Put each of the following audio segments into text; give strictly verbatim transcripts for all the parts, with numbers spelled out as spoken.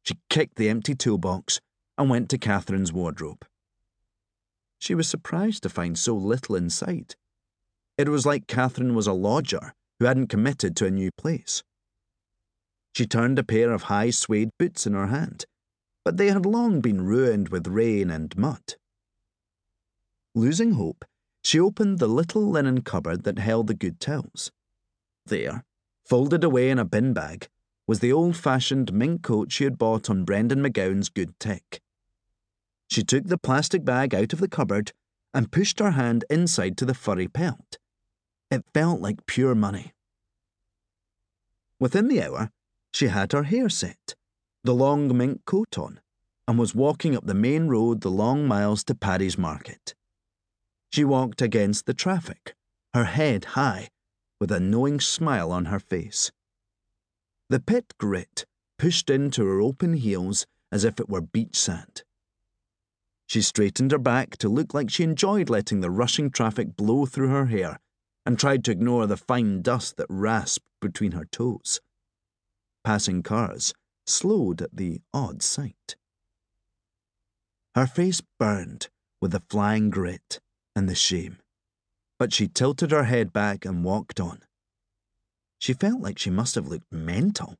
She kicked the empty toolbox and went to Catherine's wardrobe. She was surprised to find so little inside. It was like Catherine was a lodger who hadn't committed to a new place. She turned a pair of high suede boots in her hand, but they had long been ruined with rain and mud. Losing hope, she opened the little linen cupboard that held the good towels. There, folded away in a bin bag, was the old-fashioned mink coat she had bought on Brendan McGowan's Good Tick. She took the plastic bag out of the cupboard and pushed her hand inside to the furry pelt. It felt like pure money. Within the hour, she had her hair set, the long mink coat on, and was walking up the main road the long miles to Paddy's Market. She walked against the traffic, her head high, with a knowing smile on her face. The pit grit pushed into her open heels as if it were beach sand. She straightened her back to look like she enjoyed letting the rushing traffic blow through her hair and tried to ignore the fine dust that rasped between her toes. Passing cars slowed at the odd sight. Her face burned with the flying grit and the shame, but she tilted her head back and walked on. She felt like she must have looked mental.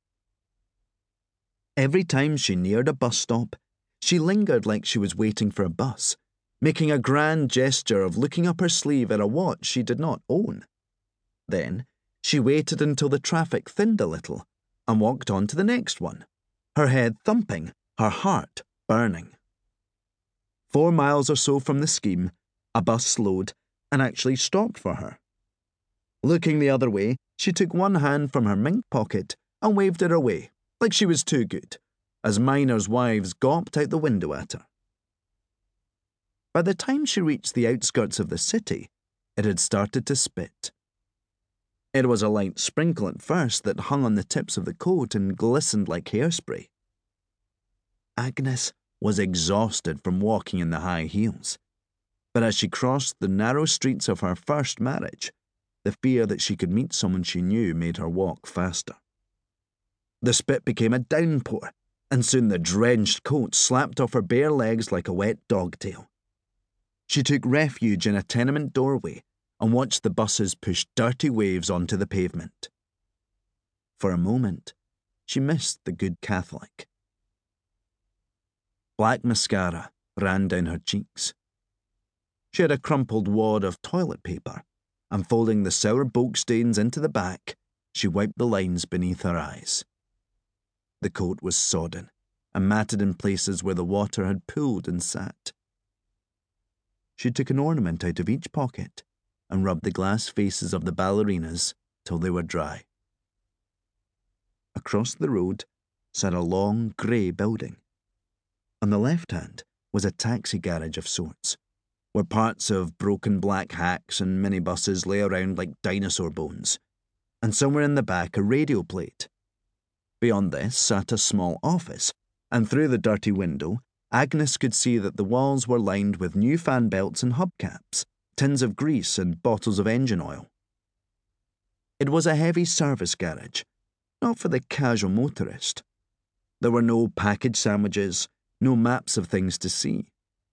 Every time she neared a bus stop, she lingered like she was waiting for a bus, making a grand gesture of looking up her sleeve at a watch she did not own. Then she waited until the traffic thinned a little and walked on to the next one, her head thumping, her heart burning. Four miles or so from the scheme, a bus slowed and actually stopped for her. Looking the other way, she took one hand from her mink pocket and waved it away, like she was too good, as miners' wives gawped out the window at her. By the time she reached the outskirts of the city, it had started to spit. It was a light sprinkle at first that hung on the tips of the coat and glistened like hairspray. Agnes was exhausted from walking in the high heels, but as she crossed the narrow streets of her first marriage, the fear that she could meet someone she knew made her walk faster. The spit became a downpour, and soon the drenched coat slapped off her bare legs like a wet dogtail. She took refuge in a tenement doorway and watched the buses push dirty waves onto the pavement. For a moment, she missed the good Catholic. Black mascara ran down her cheeks. She had a crumpled wad of toilet paper, and folding the sour bulk stains into the back, she wiped the lines beneath her eyes. The coat was sodden and matted in places where the water had pooled and sat. She took an ornament out of each pocket and rubbed the glass faces of the ballerinas till they were dry. Across the road sat a long grey building. On the left hand was a taxi garage of sorts, where parts of broken black hacks and minibuses lay around like dinosaur bones, and somewhere in the back a radio played. Beyond this sat a small office, and through the dirty window, Agnes could see that the walls were lined with new fan belts and hubcaps, tins of grease and bottles of engine oil. It was a heavy service garage, not for the casual motorist. There were no package sandwiches, no maps of things to see.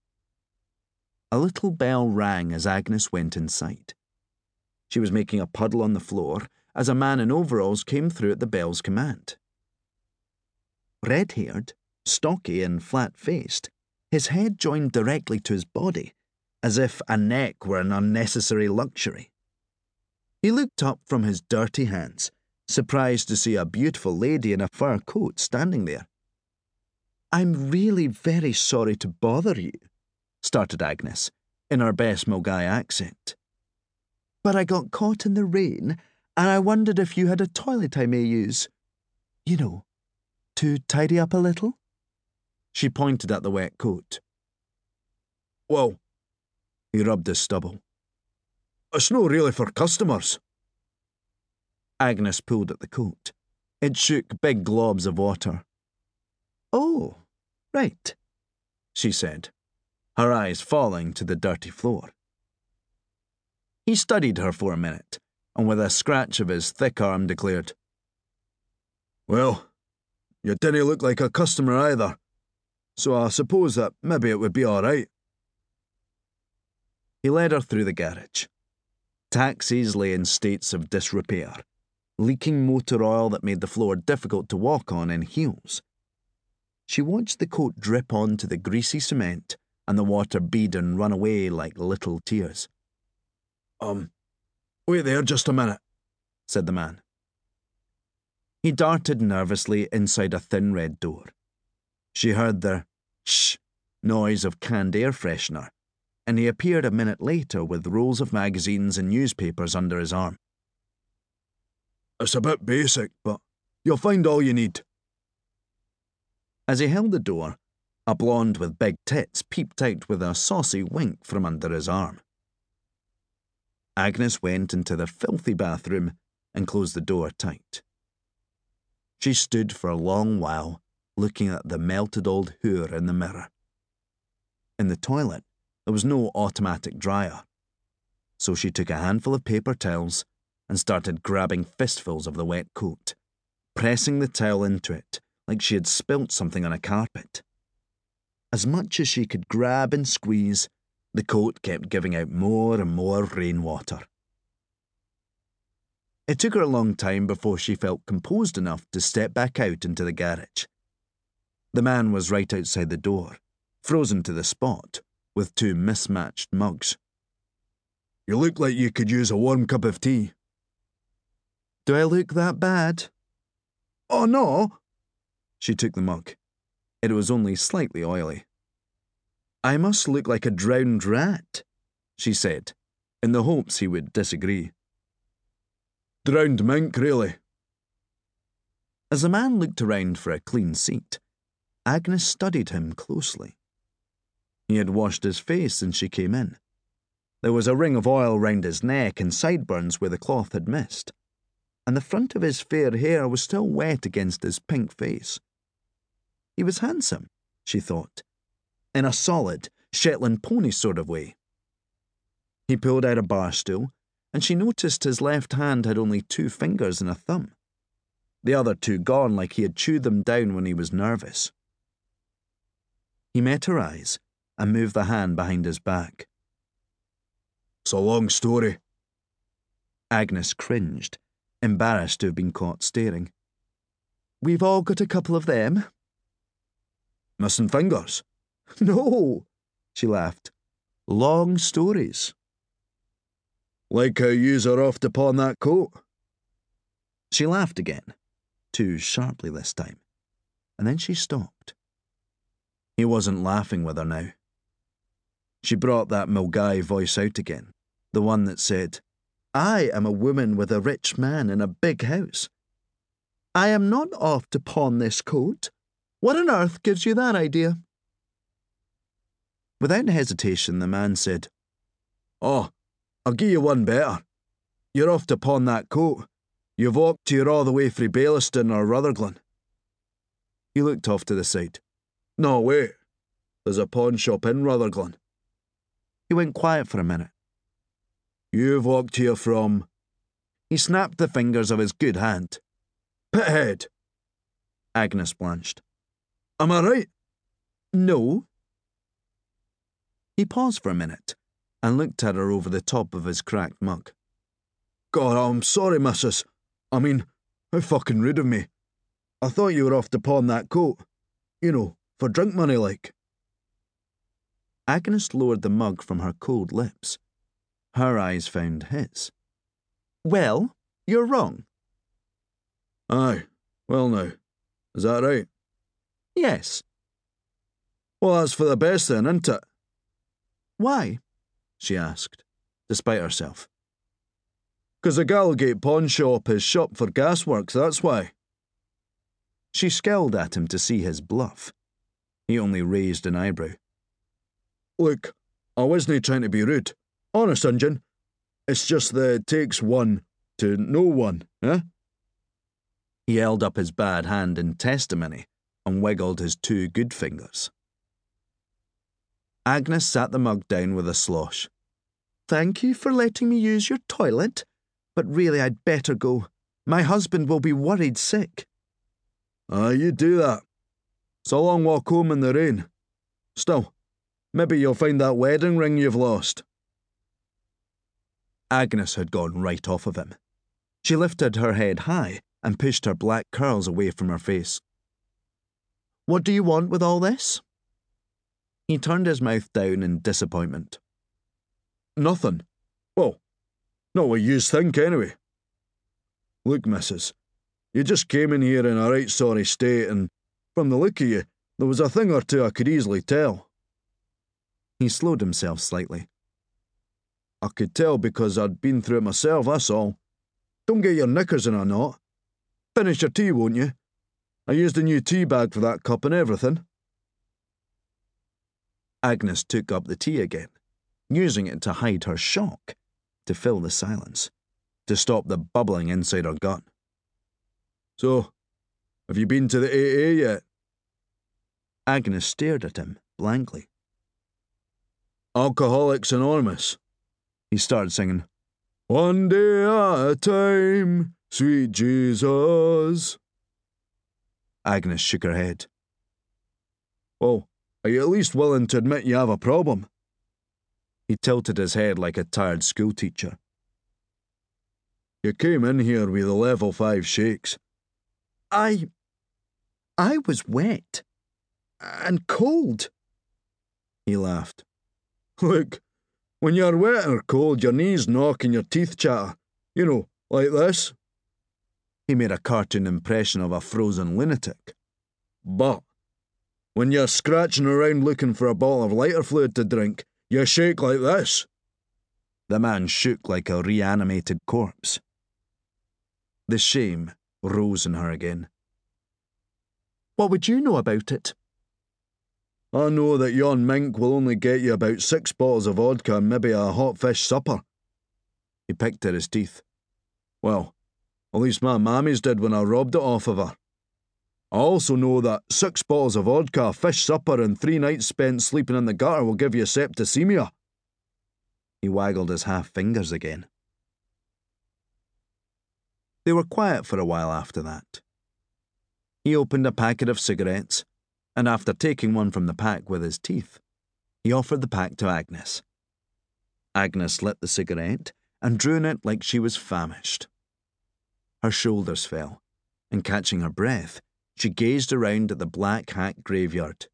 A little bell rang as Agnes went inside. She was making a puddle on the floor as a man in overalls came through at the bell's command. Red-haired, stocky and flat-faced, his head joined directly to his body, as if a neck were an unnecessary luxury. He looked up from his dirty hands, surprised to see a beautiful lady in a fur coat standing there. "I'm really very sorry to bother you," started Agnes, in her best Mulgai accent. "But I got caught in the rain, and I wondered if you had a toilet I may use. You know, to tidy up a little?" She pointed at the wet coat. "Well," he rubbed his stubble, "it's no really for customers." Agnes pulled at the coat. It shook big globs of water. "Oh, right," she said, her eyes falling to the dirty floor. He studied her for a minute, and with a scratch of his thick arm declared, "Well, You didn't look like a customer either, so I suppose that maybe it would be all right. He led her through the garage. Taxis lay in states of disrepair, leaking motor oil that made the floor difficult to walk on in heels. She watched the coat drip onto the greasy cement and the water bead and run away like little tears. Um, wait there just a minute, said the man. He darted nervously inside a thin red door. She heard the shh noise of canned air freshener, and he appeared a minute later with rolls of magazines and newspapers under his arm. It's a bit basic, but you'll find all you need. As he held the door, a blonde with big tits peeped out with a saucy wink from under his arm. Agnes went into the filthy bathroom and closed the door tight. She stood for a long while, looking at the melted old whore in the mirror. In the toilet, there was no automatic dryer, so she took a handful of paper towels and started grabbing fistfuls of the wet coat, pressing the towel into it like she had spilt something on a carpet. As much as she could grab and squeeze, the coat kept giving out more and more rainwater. It took her a long time before she felt composed enough to step back out into the garage. The man was right outside the door, frozen to the spot, with two mismatched mugs. You look like you could use a warm cup of tea. Do I look that bad? Oh, no. She took the mug. It was only slightly oily. I must look like a drowned rat, she said, in the hopes he would disagree. Drowned mink, really. As the man looked around for a clean seat, Agnes studied him closely. He had washed his face since she came in. There was a ring of oil round his neck and sideburns where the cloth had missed, and the front of his fair hair was still wet against his pink face. He was handsome, she thought, in a solid, Shetland pony sort of way. He pulled out a bar stool, and she noticed his left hand had only two fingers and a thumb, the other two gone like he had chewed them down when he was nervous. He met her eyes and moved the hand behind his back. It's a long story. Agnes cringed, embarrassed to have been caught staring. We've all got a couple of them. Missing fingers? No, she laughed. Long stories. Like how yous are off to pawn that coat? She laughed again, too sharply this time, and then she stopped. He wasn't laughing with her now. She brought that Milgai voice out again, the one that said, I am a woman with a rich man in a big house. I am not off to pawn this coat. What on earth gives you that idea? Without hesitation, the man said, Oh, I'll give you one better. You're off to pawn that coat. You've walked here all the way frae Baillieston or Rutherglen. He looked off to the side. No, wait. There's a pawn shop in Rutherglen. He went quiet for a minute. You've walked here from... He snapped the fingers of his good hand. Pithead. Agnes blanched. Am I right? No. He paused for a minute and looked at her over the top of his cracked mug. God, I'm sorry, missus. I mean, how fucking rude of me. I thought you were off to pawn that coat. You know, for drink money like. Agnes lowered the mug from her cold lips. Her eyes found his. Well, you're wrong. Aye, well now, is that right? Yes. Well, that's for the best then, isn't it? Why? She asked, despite herself. 'Cause the Gallowgate pawn shop is shop for gasworks, that's why. She scowled at him to see his bluff. He only raised an eyebrow. Look, I wasn't trying to be rude. Honest, Injun. It's just that it takes one to know one, eh? He held up his bad hand in testimony and wiggled his two good fingers. Agnes sat the mug down with a slosh. Thank you for letting me use your toilet, but really I'd better go. My husband will be worried sick. Ah, you do that. It's a long walk home in the rain. Still, maybe you'll find that wedding ring you've lost. Agnes had gone right off of him. She lifted her head high and pushed her black curls away from her face. What do you want with all this? He turned his mouth down in disappointment. Nothing. Well, not what yous think, anyway. Look, missus, you just came in here in a right sorry state, and from the look of you, there was a thing or two I could easily tell. He slowed himself slightly. I could tell because I'd been through it myself, that's all. Don't get your knickers in a knot. Finish your tea, won't you? I used a new tea bag for that cup and everything. Agnes took up the tea again, using it to hide her shock, to fill the silence, to stop the bubbling inside her gut. So, have you been to the A A yet? Agnes stared at him blankly. Alcoholics Anonymous. He started singing, One day at a time, sweet Jesus. Agnes shook her head. Well, are you at least willing to admit you have a problem? He tilted his head like a tired schoolteacher. You came in here with the level five shakes. I... I was wet. And cold. He laughed. Look, when you're wet or cold, your knees knock and your teeth chatter. You know, like this. He made a cartoon impression of a frozen lunatic. But when you're scratching around looking for a bottle of lighter fluid to drink, you shake like this. The man shook like a reanimated corpse. The shame rose in her again. What would you know about it? I know that yon mink will only get you about six bottles of vodka and maybe a hot fish supper. He picked at his teeth. Well, at least my mammy's did when I robbed it off of her. I also know that six bottles of vodka, a fish supper, and three nights spent sleeping in the gutter will give you septicemia. He waggled his half fingers again. They were quiet for a while after that. He opened a packet of cigarettes, and after taking one from the pack with his teeth, he offered the pack to Agnes. Agnes lit the cigarette and drew in it like she was famished. Her shoulders fell, and catching her breath, she gazed around at the Black Hat graveyard.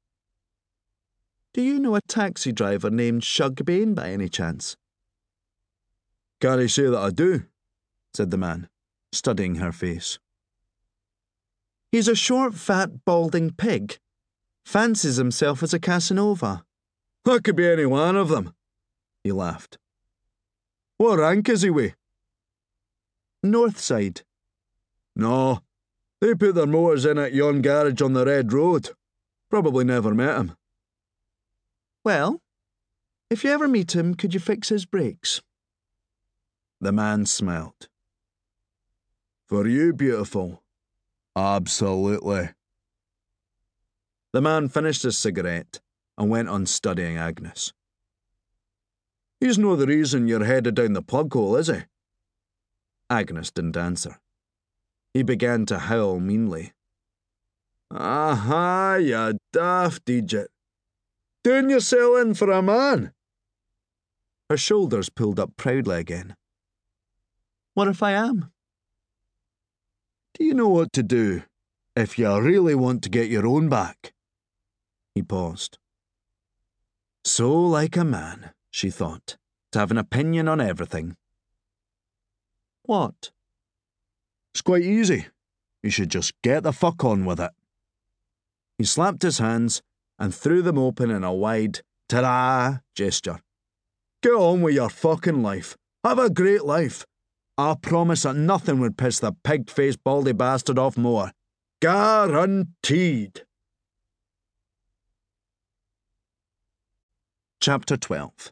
Do you know a taxi driver named Shug Bain by any chance? Can't I say that I do, said the man, studying her face. He's a short, fat, balding pig. Fancies himself as a Casanova. That could be any one of them, he laughed. What rank is he with? North side. No, they put their motors in at yon garage on the Red Road. Probably never met him. Well, if you ever meet him, could you fix his brakes? The man smiled. For you, beautiful. Absolutely. The man finished his cigarette and went on studying Agnes. He's no the reason you're headed down the plug hole, is he? Agnes didn't answer. He began to howl meanly. Aha, you daft idiot. Doing yourself in for a man. Her shoulders pulled up proudly again. What if I am? Do you know what to do if you really want to get your own back? He paused. So like a man, she thought, to have an opinion on everything. What? It's quite easy. You should just get the fuck on with it. He slapped his hands and threw them open in a wide ta-da gesture. Get on with your fucking life. Have a great life. I promise that nothing would piss the pig-faced baldy bastard off more. Guaranteed. Chapter twelve.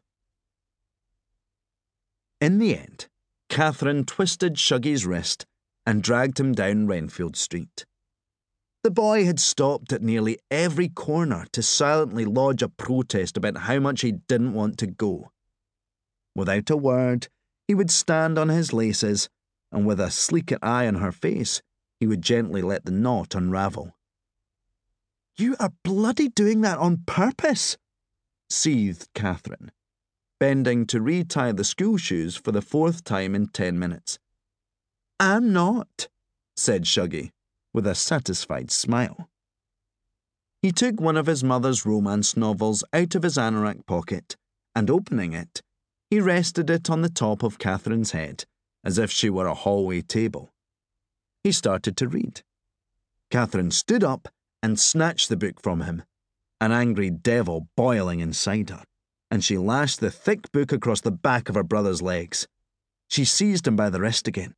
In the end, Catherine twisted Shuggy's wrist and dragged him down Renfield Street. The boy had stopped at nearly every corner to silently lodge a protest about how much he didn't want to go. Without a word, he would stand on his laces, and with a sleek eye on her face, he would gently let the knot unravel. "You are bloody doing that on purpose," seethed Catherine, bending to retie the school shoes for the fourth time in ten minutes. "I'm not," said Shuggy, with a satisfied smile. He took one of his mother's romance novels out of his anorak pocket, and opening it, he rested it on the top of Catherine's head, as if she were a hallway table. He started to read. Catherine stood up and snatched the book from him, an angry devil boiling inside her, and she lashed the thick book across the back of her brother's legs. She seized him by the wrist again.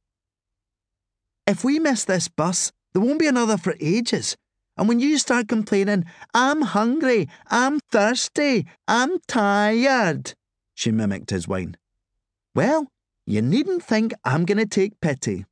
"If we miss this bus, there won't be another for ages. And when you start complaining, 'I'm hungry, I'm thirsty, I'm tired,'" she mimicked his whine, "well, you needn't think I'm going to take pity."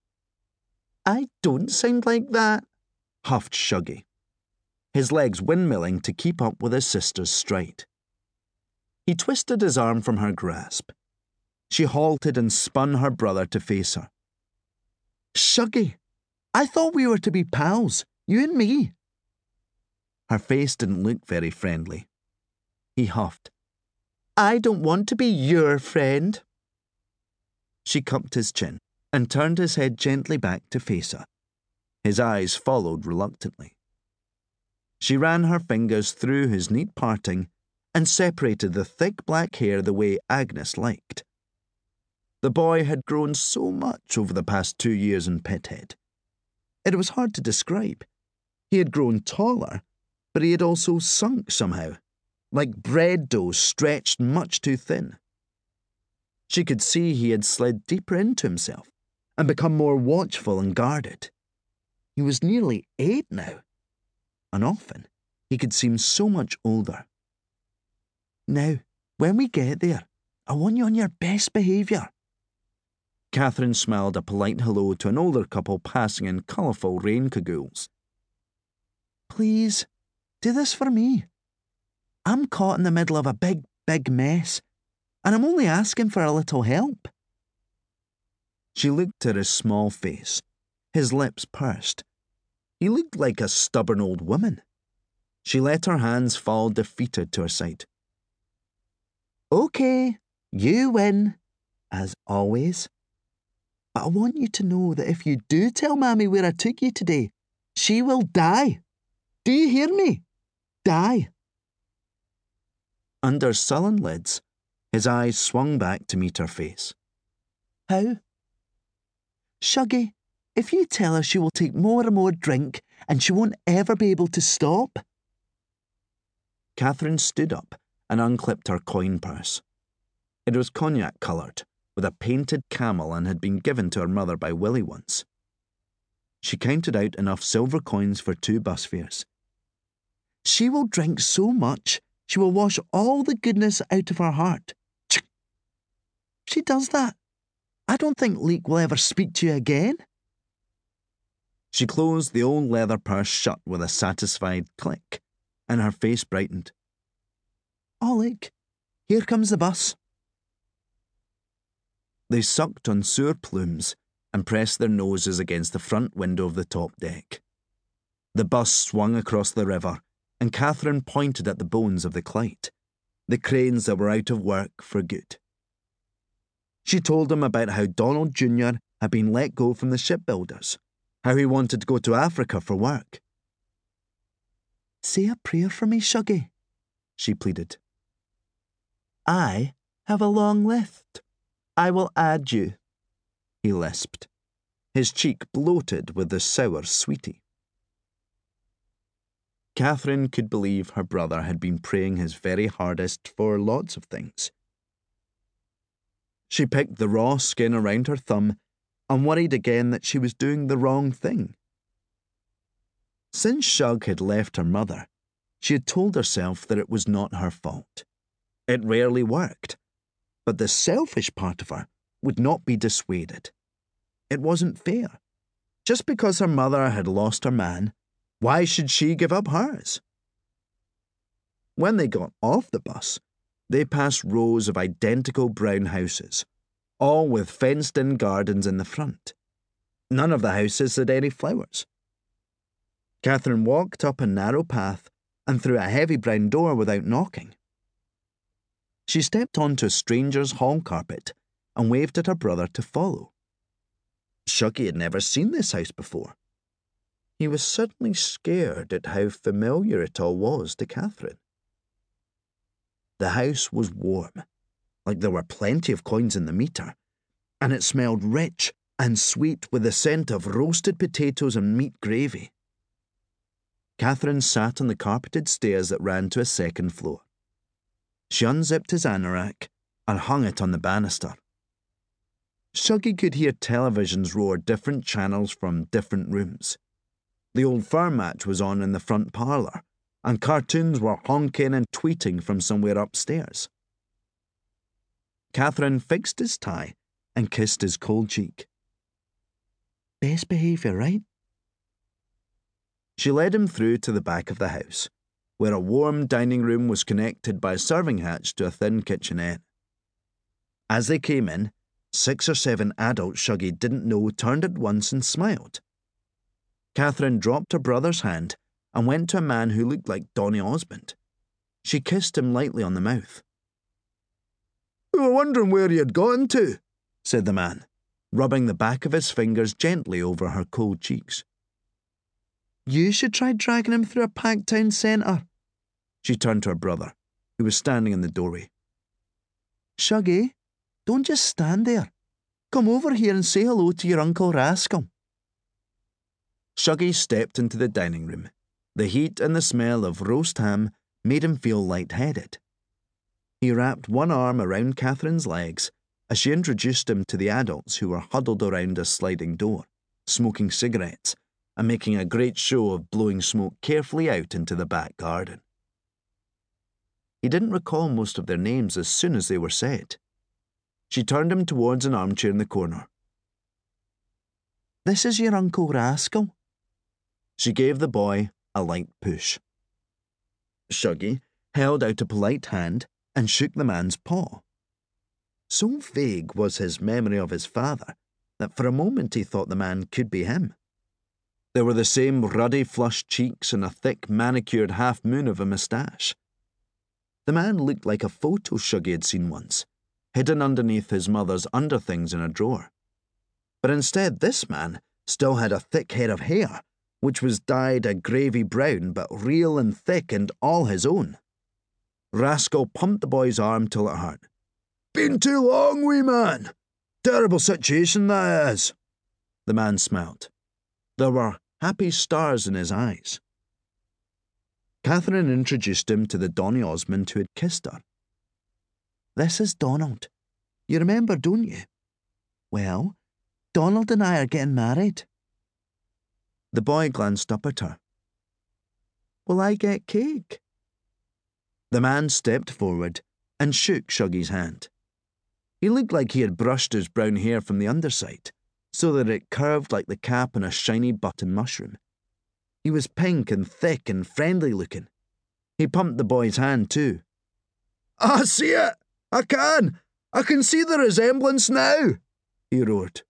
"I don't sound like that," huffed Shuggy, his legs windmilling to keep up with his sister's stride. He twisted his arm from her grasp. She halted and spun her brother to face her. "Shuggy, I thought we were to be pals, you and me." Her face didn't look very friendly. He huffed. "I don't want to be your friend." She cupped his chin and turned his head gently back to face her. His eyes followed reluctantly. She ran her fingers through his neat parting and separated the thick black hair the way Agnes liked. The boy had grown so much over the past two years in Pithead. It was hard to describe. He had grown taller, but he had also sunk somehow, like bread dough stretched much too thin. She could see he had slid deeper into himself and become more watchful and guarded. He was nearly eight now, and often he could seem so much older. "Now, when we get there, I want you on your best behaviour." Catherine smiled a polite hello to an older couple passing in colourful rain cagoules. "Please, do this for me. I'm caught in the middle of a big, big mess, and I'm only asking for a little help." She looked at his small face, his lips pursed. He looked like a stubborn old woman. She let her hands fall defeated to her side. "Okay, you win, as always. But I want you to know that if you do tell Mammy where I took you today, she will die. Do you hear me? Die." Under sullen lids, his eyes swung back to meet her face. "How?" "Shuggy, if you tell her, she will take more and more drink, and she won't ever be able to stop." Catherine stood up and unclipped her coin purse. It was cognac-coloured, with a painted camel, and had been given to her mother by Willie once. She counted out enough silver coins for two bus fares. "She will drink so much, she will wash all the goodness out of her heart. If she does that, I don't think Leek will ever speak to you again." She closed the old leather purse shut with a satisfied click, and her face brightened. "Alec, here comes the bus." They sucked on sour plumes and pressed their noses against the front window of the top deck. The bus swung across the river, and Catherine pointed at the bones of the Clyde, the cranes that were out of work for good. She told him about how Donald Junior had been let go from the shipbuilders, how he wanted to go to Africa for work. "Say a prayer for me, Shuggy," she pleaded. "I have a long list. I will add you," he lisped, his cheek bloated with the sour sweetie. Catherine could believe her brother had been praying his very hardest for lots of things. She picked the raw skin around her thumb and worried again that she was doing the wrong thing. Since Shug had left her mother, she had told herself that it was not her fault. It rarely worked, but the selfish part of her would not be dissuaded. It wasn't fair. Just because her mother had lost her man, why should she give up hers? When they got off the bus, they passed rows of identical brown houses, all with fenced-in gardens in the front. None of the houses had any flowers. Catherine walked up a narrow path and through a heavy brown door without knocking. She stepped onto a stranger's hall carpet and waved at her brother to follow. Shuggy had never seen this house before. He was suddenly scared at how familiar it all was to Catherine. The house was warm, like there were plenty of coins in the meter, and it smelled rich and sweet with the scent of roasted potatoes and meat gravy. Catherine sat on the carpeted stairs that ran to a second floor. She unzipped his anorak and hung it on the banister. Shuggy could hear televisions roar different channels from different rooms. The old firm match was on in the front parlour, and cartoons were honking and tweeting from somewhere upstairs. Catherine fixed his tie and kissed his cold cheek. Best behaviour, right? She led him through to the back of the house, where a warm dining room was connected by a serving hatch to a thin kitchenette. As they came in, six or seven adults Shuggy didn't know turned at once and smiled. Catherine dropped her brother's hand and went to a man who looked like Donny Osmond. She kissed him lightly on the mouth. "We were wondering where you had gone to," said the man, rubbing the back of his fingers gently over her cold cheeks. "You should try dragging him through a packed town centre." She turned to her brother, who was standing in the doorway. "Shuggy, don't just stand there. Come over here and say hello to your Uncle Rascal." Shuggy stepped into the dining room. The heat and the smell of roast ham made him feel light-headed. He wrapped one arm around Catherine's legs as she introduced him to the adults who were huddled around a sliding door, smoking cigarettes and making a great show of blowing smoke carefully out into the back garden. He didn't recall most of their names as soon as they were said. She turned him towards an armchair in the corner. "This is your Uncle Rascal." She gave the boy a light push. Shuggy held out a polite hand and shook the man's paw. So vague was his memory of his father that for a moment he thought the man could be him. There were the same ruddy flushed cheeks and a thick manicured half-moon of a moustache. The man looked like a photo Shuggy had seen once, hidden underneath his mother's underthings in a drawer. But instead this man still had a thick head of hair, which was dyed a gravy brown but real and thick and all his own. Rascal pumped the boy's arm till it hurt. "Been too long, wee man. Terrible situation that is." The man smiled. There were happy stars in his eyes. Catherine introduced him to the Donny Osmond who had kissed her. "This is Donald. You remember, don't you? Well, Donald and I are getting married." The boy glanced up at her. "Will I get cake?" The man stepped forward and shook Shuggy's hand. He looked like he had brushed his brown hair from the underside, so that it curved like the cap on a shiny button mushroom. He was pink and thick and friendly looking. He pumped the boy's hand too. "I see it! I can! I can see the resemblance now!" he roared.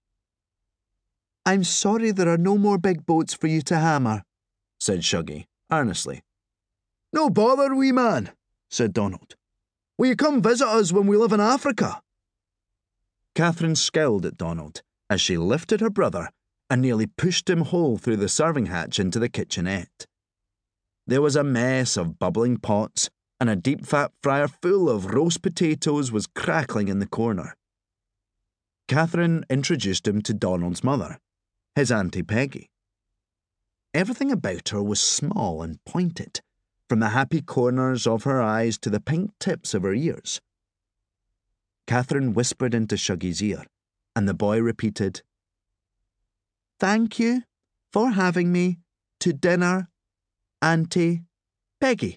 "I'm sorry there are no more big boats for you to hammer," said Shuggy, earnestly. "No bother, wee man," said Donald. "Will you come visit us when we live in Africa?" Catherine scowled at Donald as she lifted her brother and nearly pushed him whole through the serving hatch into the kitchenette. There was a mess of bubbling pots, and a deep fat fryer full of roast potatoes was crackling in the corner. Catherine introduced him to Donald's mother, his Auntie Peggy. Everything about her was small and pointed, from the happy corners of her eyes to the pink tips of her ears. Catherine whispered into Shuggy's ear, and the boy repeated, "Thank you for having me to dinner, Auntie Peggy."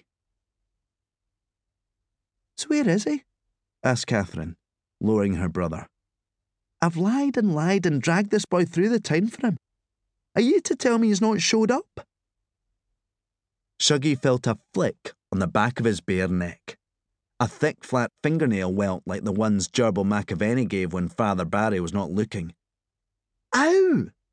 "So where is he?" asked Catherine, lowering her brother. "I've lied and lied and dragged this boy through the town for him. Are you to tell me he's not showed up?" Shuggy felt a flick on the back of his bare neck. A thick, flat fingernail welt like the ones Gerbil McAvenny gave when Father Barry was not looking. "Ow!"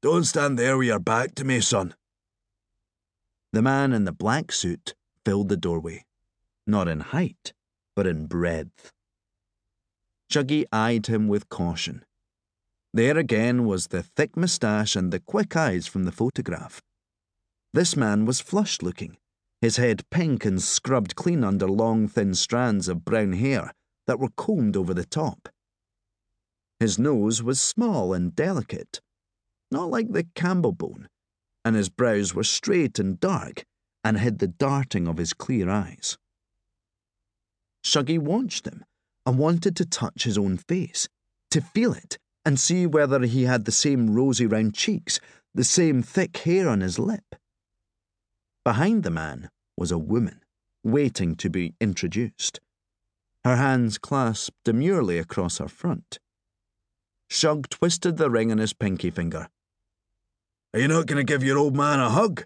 Don't stand there with your back to me, son. The man in the black suit filled the doorway, not in height, but in breadth. Shuggy eyed him with caution. There again was the thick moustache and the quick eyes from the photograph. This man was flushed-looking, his head pink and scrubbed clean under long, thin strands of brown hair that were combed over the top. His nose was small and delicate, not like the Campbell bone, and his brows were straight and dark and hid the darting of his clear eyes. Shuggy watched him and wanted to touch his own face, to feel it, and see whether he had the same rosy round cheeks, the same thick hair on his lip. Behind the man was a woman, waiting to be introduced, her hands clasped demurely across her front. Shug twisted the ring on his pinky finger. Are you not going to give your old man a hug?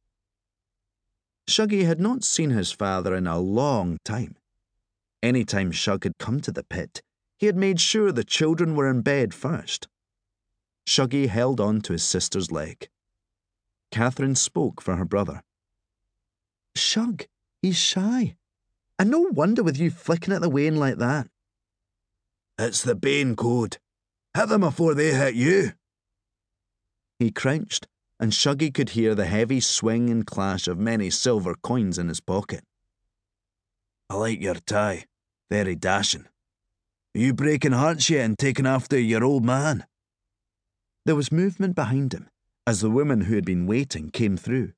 Shuggy had not seen his father in a long time. Any time Shug had come to the pit, he had made sure the children were in bed first. Shuggy held on to his sister's leg. Catherine spoke for her brother. Shug, he's shy. And no wonder with you flicking at the wane like that. It's the Bane code. Hit them before they hit you. He crouched, and Shuggy could hear the heavy swing and clash of many silver coins in his pocket. I like your tie. Very dashing. Are you breaking hearts yet and taking after your old man? There was movement behind him as the woman who had been waiting came through.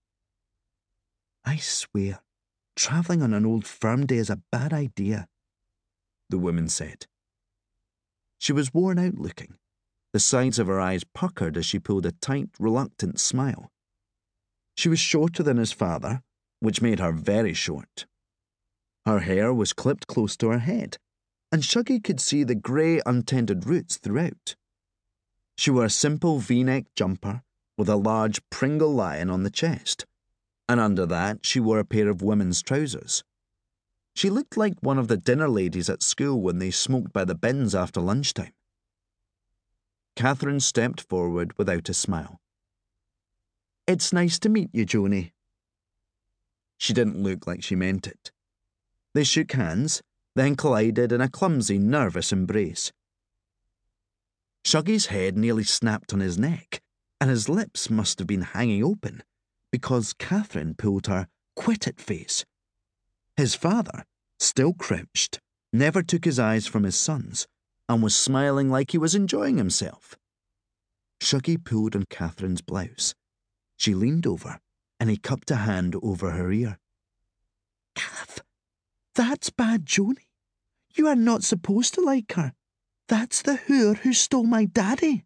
I swear, travelling on an old firm day is a bad idea, the woman said. She was worn out looking. The sides of her eyes puckered as she pulled a tight, reluctant smile. She was shorter than his father, which made her very short. Her hair was clipped close to her head, and Shuggy could see the grey, untended roots throughout. She wore a simple V-neck jumper with a large Pringle lion on the chest, and under that she wore a pair of women's trousers. She looked like one of the dinner ladies at school when they smoked by the bins after lunchtime. Catherine stepped forward without a smile. It's nice to meet you, Joni. She didn't look like she meant it. They shook hands, then collided in a clumsy, nervous embrace. Shuggy's head nearly snapped on his neck, and his lips must have been hanging open, because Catherine pulled her quit it face. His father, still crouched, never took his eyes from his son's, and was smiling like he was enjoying himself. Shuggy pulled on Catherine's blouse. She leaned over, and he cupped a hand over her ear. Cath, that's bad, Joni. You are not supposed to like her. That's the whore who stole my daddy.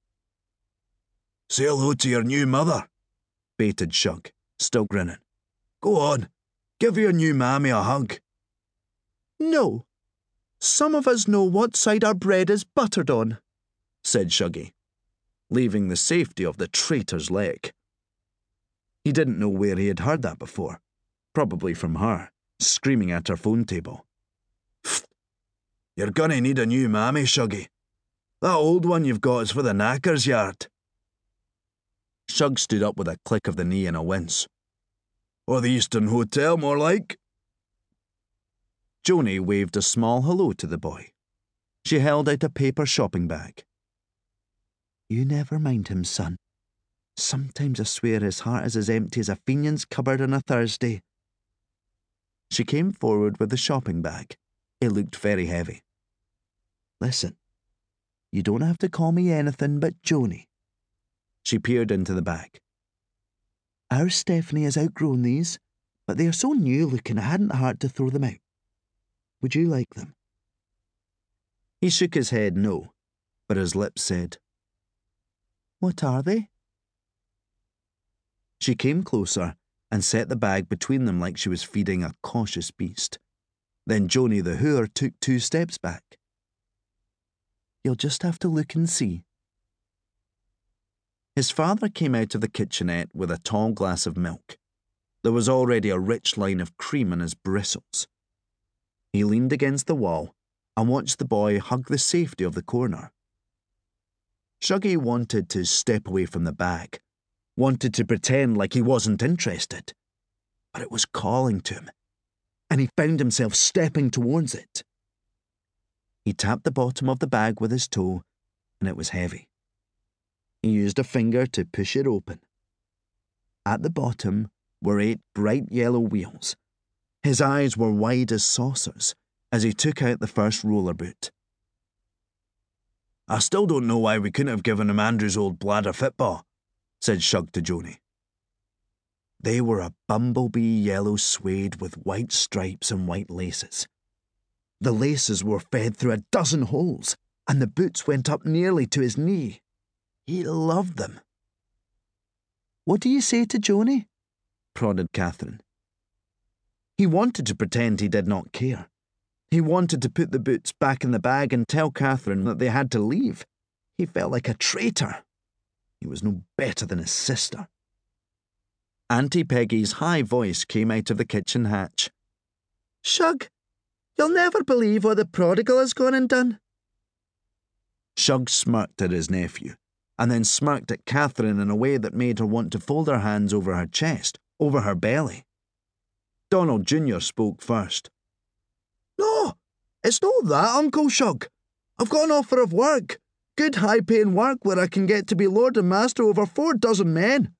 Say hello to your new mother, baited Shug, still grinning. Go on, give your new mammy a hug. No. Some of us know what side our bread is buttered on, said Shuggy, leaving the safety of the traitor's leg. He didn't know where he had heard that before, probably from her, screaming at her phone table. You're gonna need a new mammy, Shuggy. That old one you've got is for the knacker's yard. Shug stood up with a click of the knee and a wince. Or the Eastern Hotel, more like. Joni waved a small hello to the boy. She held out a paper shopping bag. You never mind him, son. Sometimes I swear his heart is as empty as a Fenian's cupboard on a Thursday. She came forward with the shopping bag. It looked very heavy. Listen, you don't have to call me anything but Joni. She peered into the bag. Our Stephanie has outgrown these, but they are so new looking I hadn't the heart to throw them out. Would you like them? He shook his head no, but his lips said, What are they? She came closer and set the bag between them like she was feeding a cautious beast. Then Joni the whore took two steps back. You'll just have to look and see. His father came out of the kitchenette with a tall glass of milk. There was already a rich line of cream on his bristles. He leaned against the wall and watched the boy hug the safety of the corner. Shuggy wanted to step away from the bag, wanted to pretend like he wasn't interested, but it was calling to him, and he found himself stepping towards it. He tapped the bottom of the bag with his toe, and it was heavy. He used a finger to push it open. At the bottom were eight bright yellow wheels. His eyes were wide as saucers as he took out the first roller boot. I still don't know why we couldn't have given him Andrew's old bladder football, said Shug to Joni. They were a bumblebee yellow suede with white stripes and white laces. The laces were fed through a dozen holes, and the boots went up nearly to his knee. He loved them. "What do you say to Joni?" prodded Catherine. He wanted to pretend he did not care. He wanted to put the boots back in the bag and tell Catherine that they had to leave. He felt like a traitor. He was no better than his sister. Auntie Peggy's high voice came out of the kitchen hatch. "Shug, you'll never believe what the prodigal has gone and done." Shug smirked at his nephew, and then smirked at Catherine in a way that made her want to fold her hands over her chest, over her belly. Donald Junior spoke first. "No, it's not that, Uncle Shug. I've got an offer of work. Good high-paying work where I can get to be lord and master over four dozen men."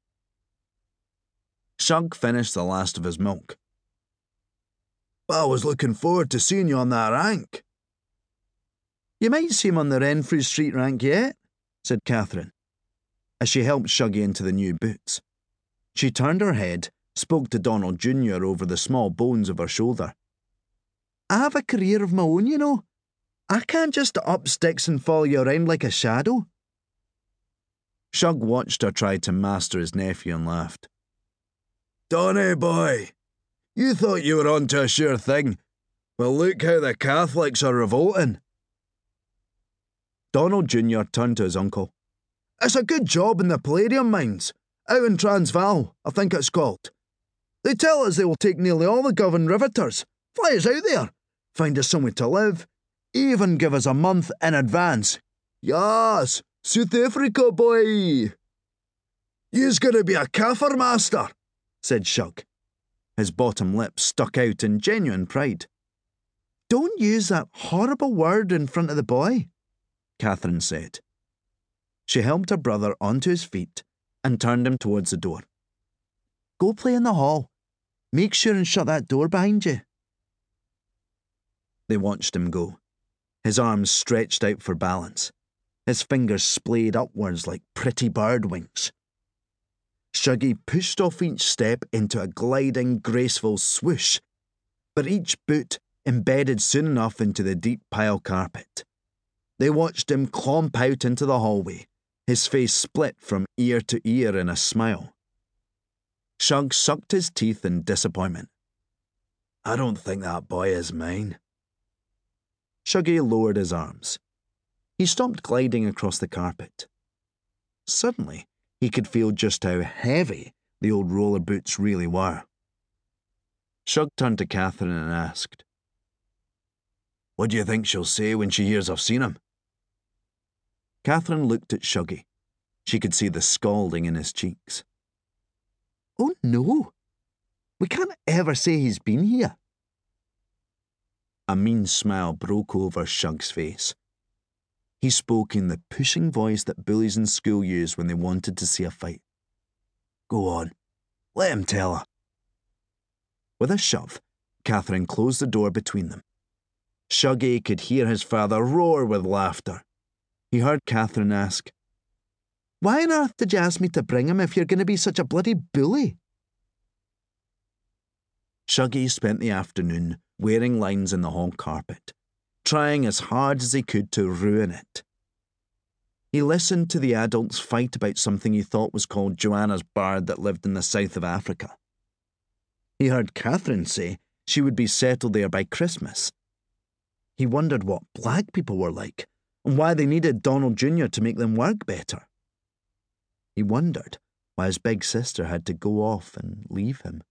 Shug finished the last of his milk. "But I was looking forward to seeing you on that rank." "You might see him on the Renfrew Street rank yet," said Catherine, as she helped Shuggy into the new boots. She turned her head, spoke to Donald Junior over the small bones of her shoulder. "I have a career of my own, you know. I can't just up sticks and follow you around like a shadow." Shug watched her try to master his nephew and laughed. "Donny boy, you thought you were on to a sure thing. Well, look how the Catholics are revolting." Donald Junior turned to his uncle. "It's a good job in the Palladium mines, out in Transvaal, I think it's called. They tell us they will take nearly all the Govan riveters, fly us out there, find us somewhere to live, even give us a month in advance. Yes, South Africa, boy." "You's gonna be a Kaffir master," said Shug. His bottom lip stuck out in genuine pride. "Don't use that horrible word in front of the boy," Catherine said. She helped her brother onto his feet and turned him towards the door. "Go play in the hall. Make sure and shut that door behind you." They watched him go, his arms stretched out for balance, his fingers splayed upwards like pretty bird wings. Shuggy pushed off each step into a gliding, graceful swoosh, but each boot embedded soon enough into the deep pile carpet. They watched him clomp out into the hallway, his face split from ear to ear in a smile. Shug sucked his teeth in disappointment. "I don't think that boy is mine." Shuggy lowered his arms. He stopped gliding across the carpet. Suddenly, he could feel just how heavy the old roller boots really were. Shug turned to Catherine and asked, "What do you think she'll say when she hears I've seen him?" Catherine looked at Shuggy. She could see the scalding in his cheeks. "Oh no, we can't ever say he's been here." A mean smile broke over Shug's face. He spoke in the pushing voice that bullies in school use when they wanted to see a fight. "Go on, let him tell her." With a shove, Catherine closed the door between them. Shuggy could hear his father roar with laughter. He heard Catherine ask, "Why on earth did you ask me to bring him if you're going to be such a bloody bully?" Shuggy spent the afternoon wearing lines in the hall carpet, trying as hard as he could to ruin it. He listened to the adults fight about something he thought was called Joanna's bird that lived in the south of Africa. He heard Catherine say she would be settled there by Christmas. He wondered what black people were like and why they needed Donald Junior to make them work better. He wondered why his big sister had to go off and leave him.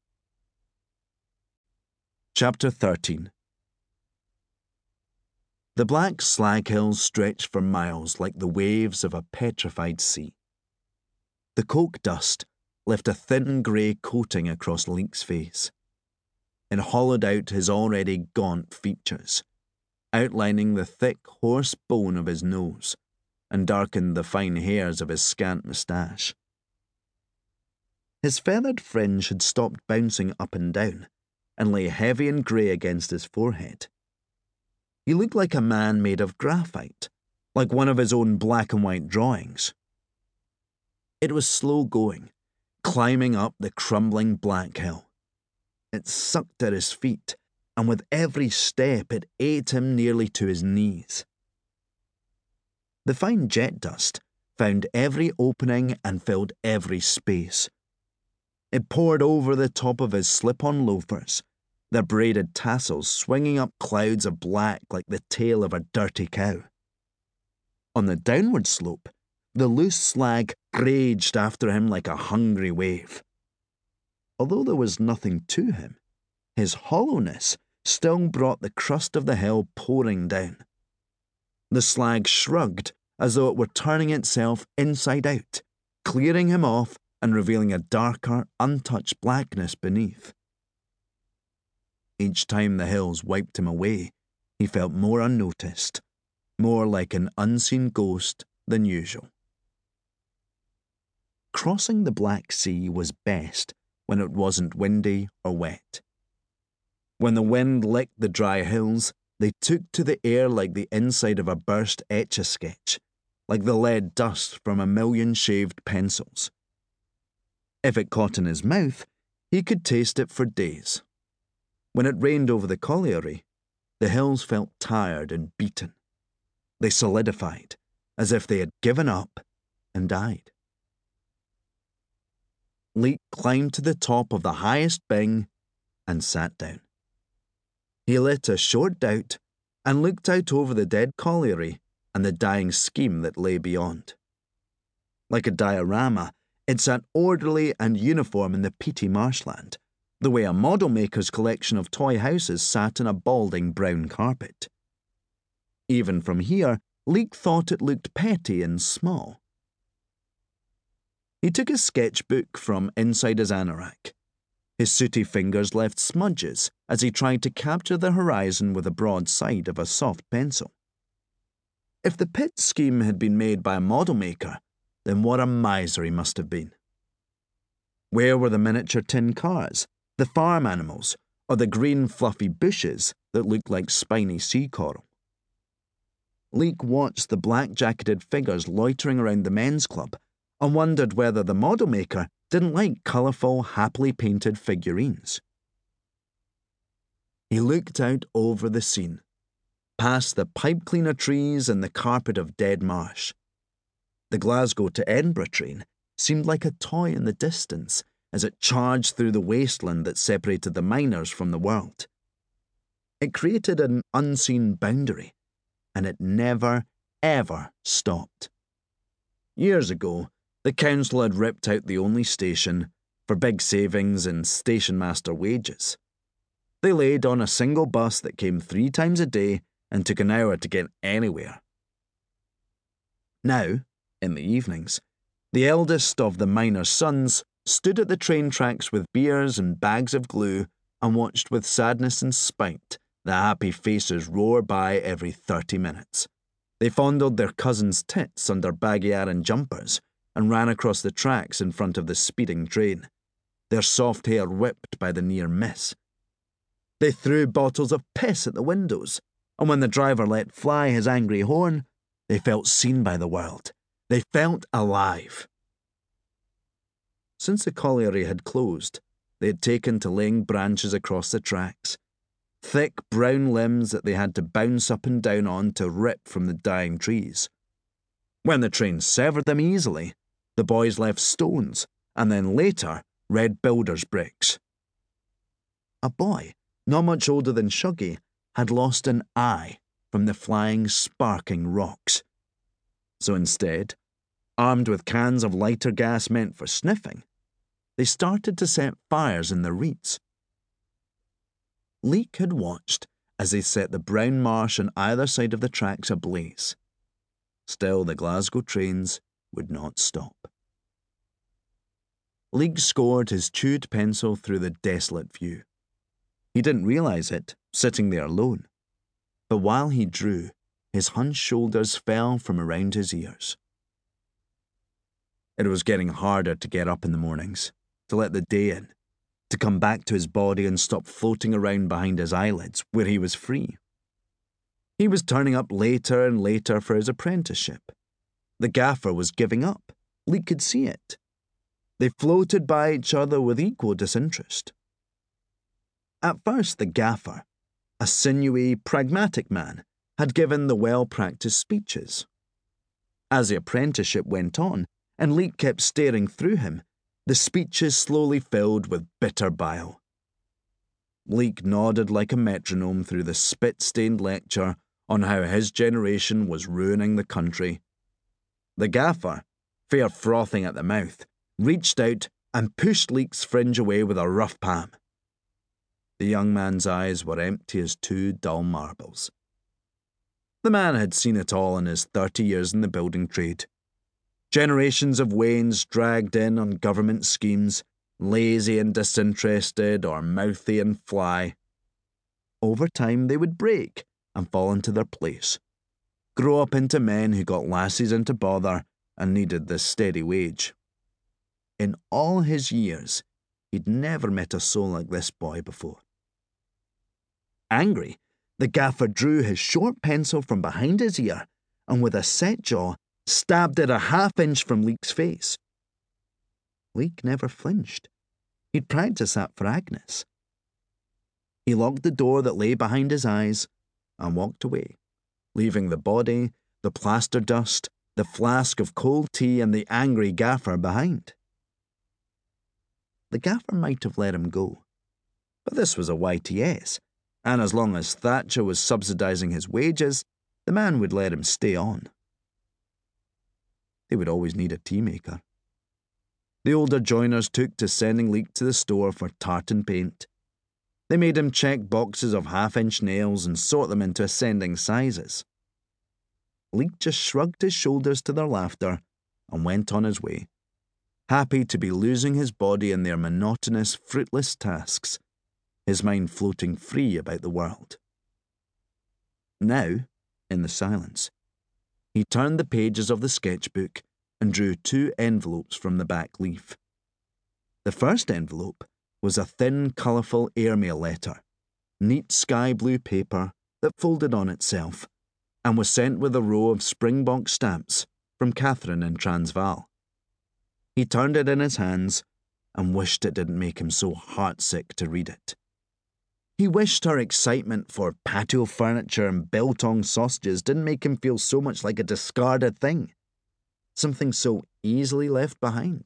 Chapter thirteen. The black slag hills stretched for miles like the waves of a petrified sea. The coke dust left a thin grey coating across Leek's face. It hollowed out his already gaunt features, outlining the thick, hoarse bone of his nose, and darkened the fine hairs of his scant moustache. His feathered fringe had stopped bouncing up and down, and lay heavy and grey against his forehead. He looked like a man made of graphite, like one of his own black and white drawings. It was slow going, climbing up the crumbling black hill. It sucked at his feet, and with every step it ate him nearly to his knees. The fine jet dust found every opening and filled every space. It poured over the top of his slip-on loafers, their braided tassels swinging up clouds of black like the tail of a dirty cow. On the downward slope, the loose slag raged after him like a hungry wave. Although there was nothing to him, his hollowness still brought the crust of the hill pouring down. The slag shrugged as though it were turning itself inside out, clearing him off and revealing a darker, untouched blackness beneath. Each time the hills wiped him away, he felt more unnoticed, more like an unseen ghost than usual. Crossing the Black Sea was best when it wasn't windy or wet. When the wind licked the dry hills, they took to the air like the inside of a burst etch-a-sketch, like the lead dust from a million shaved pencils. If it caught in his mouth, he could taste it for days. When it rained over the colliery, the hills felt tired and beaten. They solidified, as if they had given up and died. Leek climbed to the top of the highest bing and sat down. He lit a short dout and looked out over the dead colliery and the dying scheme that lay beyond. Like a diorama, it sat orderly and uniform in the peaty marshland, the way a model maker's collection of toy houses sat in a balding brown carpet. Even from here, Leek thought it looked petty and small. He took his sketchbook from inside his anorak. His sooty fingers left smudges as he tried to capture the horizon with the broad side of a soft pencil. If the pit scheme had been made by a model maker, then what a miser he must have been. Where were the miniature tin cars, the farm animals, or the green fluffy bushes that looked like spiny sea coral? Leek watched the black-jacketed figures loitering around the men's club and wondered whether the model maker didn't like colourful, happily painted figurines. He looked out over the scene, past the pipe-cleaner trees and the carpet of dead marsh. The Glasgow to Edinburgh train seemed like a toy in the distance as it charged through the wasteland that separated the miners from the world. It created an unseen boundary, and it never, ever stopped. Years ago, the council had ripped out the only station for big savings and station master wages. They laid on a single bus that came three times a day and took an hour to get anywhere. Now, in the evenings, the eldest of the miners' sons stood at the train tracks with beers and bags of glue and watched with sadness and spite the happy faces roar by every thirty minutes. They fondled their cousins' tits under baggy Aran jumpers and ran across the tracks in front of the speeding train, their soft hair whipped by the near miss. They threw bottles of piss at the windows, and when the driver let fly his angry horn, they felt seen by the world. They felt alive. Since the colliery had closed, they had taken to laying branches across the tracks, thick brown limbs that they had to bounce up and down on to rip from the dying trees. When the train severed them easily, the boys left stones, and then later red builders' bricks. A boy, not much older than Shuggy, had lost an eye from the flying, sparking rocks. So instead, armed with cans of lighter gas meant for sniffing, they started to set fires in the reeds. Leek had watched as they set the brown marsh on either side of the tracks ablaze. Still, the Glasgow trains would not stop. Leake scored his chewed pencil through the desolate view. He didn't realise it, sitting there alone. But while he drew, his hunched shoulders fell from around his ears. It was getting harder to get up in the mornings, to let the day in, to come back to his body and stop floating around behind his eyelids, where he was free. He was turning up later and later for his apprenticeship. The gaffer was giving up. Leake could see it. They floated by each other with equal disinterest. At first, the gaffer, a sinewy, pragmatic man, had given the well-practiced speeches. As the apprenticeship went on, and Leake kept staring through him, the speeches slowly filled with bitter bile. Leake nodded like a metronome through the spit-stained lecture on how his generation was ruining the country. The gaffer, fair frothing at the mouth, reached out and pushed Leake's fringe away with a rough palm. The young man's eyes were empty as two dull marbles. The man had seen it all in his thirty years in the building trade. Generations of Waynes dragged in on government schemes, lazy and disinterested or mouthy and fly. Over time they would break and fall into their place, grow up into men who got lassies into bother and needed the steady wage. In all his years, he'd never met a soul like this boy before. Angry, the gaffer drew his short pencil from behind his ear and with a set jaw stabbed it a half inch from Leake's face. Leake never flinched. He'd practiced that for Agnes. He locked the door that lay behind his eyes and walked away, leaving the body, the plaster dust, the flask of cold tea and the angry gaffer behind. The gaffer might have let him go, but this was a Y T S, and as long as Thatcher was subsidising his wages, the man would let him stay on. They would always need a tea maker. The older joiners took to sending Leake to the store for tartan paint. They made him check boxes of half-inch nails and sort them into ascending sizes. Leake just shrugged his shoulders to their laughter and went on his way, happy to be losing his body in their monotonous, fruitless tasks, his mind floating free about the world. Now, in the silence, he turned the pages of the sketchbook and drew two envelopes from the back leaf. The first envelope was a thin, colourful airmail letter, neat sky blue paper that folded on itself, and was sent with a row of Springbok stamps from Catherine in Transvaal. He turned it in his hands and wished it didn't make him so heartsick to read it. He wished her excitement for patio furniture and biltong sausages didn't make him feel so much like a discarded thing, something so easily left behind.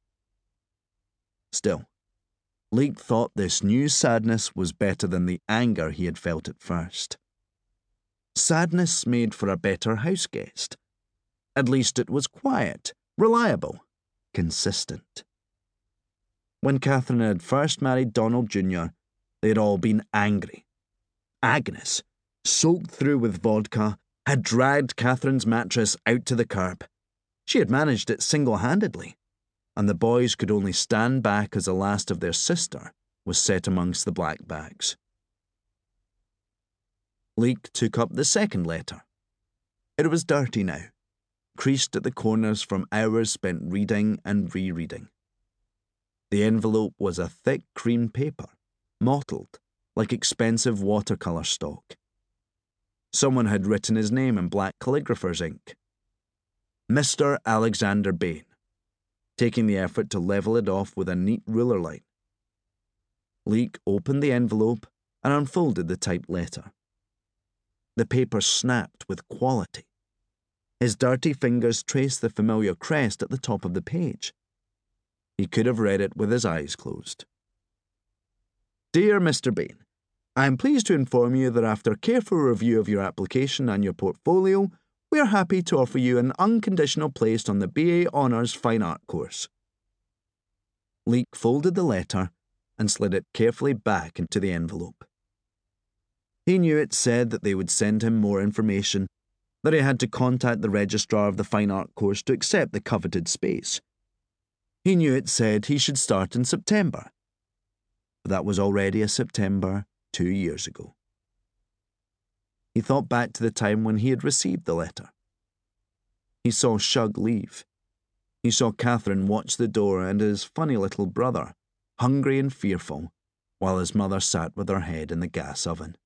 Still, Leake thought this new sadness was better than the anger he had felt at first. Sadness made for a better house guest. At least it was quiet, reliable, consistent. When Catherine had first married Donald Junior, they had all been angry. Agnes, soaked through with vodka, had dragged Catherine's mattress out to the curb. She had managed it single-handedly, and the boys could only stand back as the last of their sister was set amongst the black bags. Leake took up the second letter. It was dirty now, creased at the corners from hours spent reading and rereading. The envelope was a thick cream paper, mottled, like expensive watercolour stock. Someone had written his name in black calligrapher's ink. Mister Alexander Bain, taking the effort to level it off with a neat ruler line. Leake opened the envelope and unfolded the typed letter. The paper snapped with quality. His dirty fingers traced the familiar crest at the top of the page. He could have read it with his eyes closed. Dear Mister Bain, I am pleased to inform you that after careful review of your application and your portfolio, we are happy to offer you an unconditional place on the B A Honours Fine Art course. Leake folded the letter and slid it carefully back into the envelope. He knew it said that they would send him more information, that he had to contact the registrar of the fine art course to accept the coveted space. He knew it said he should start in September. But that was already a September two years ago. He thought back to the time when he had received the letter. He saw Shug leave. He saw Catherine watch the door and his funny little brother, hungry and fearful, while his mother sat with her head in the gas oven.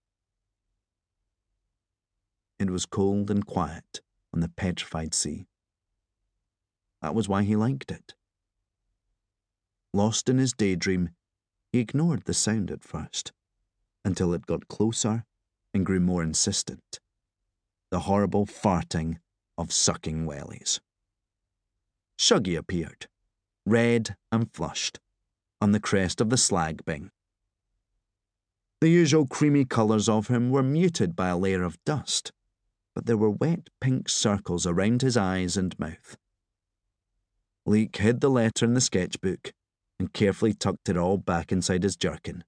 It was cold and quiet on the petrified sea. That was why he liked it. Lost in his daydream, he ignored the sound at first, until it got closer and grew more insistent. The horrible farting of sucking wellies. Shuggy appeared, red and flushed, on the crest of the slag bing. The usual creamy colours of him were muted by a layer of dust, but there were wet pink circles around his eyes and mouth. Leek hid the letter in the sketchbook and carefully tucked it all back inside his jerkin.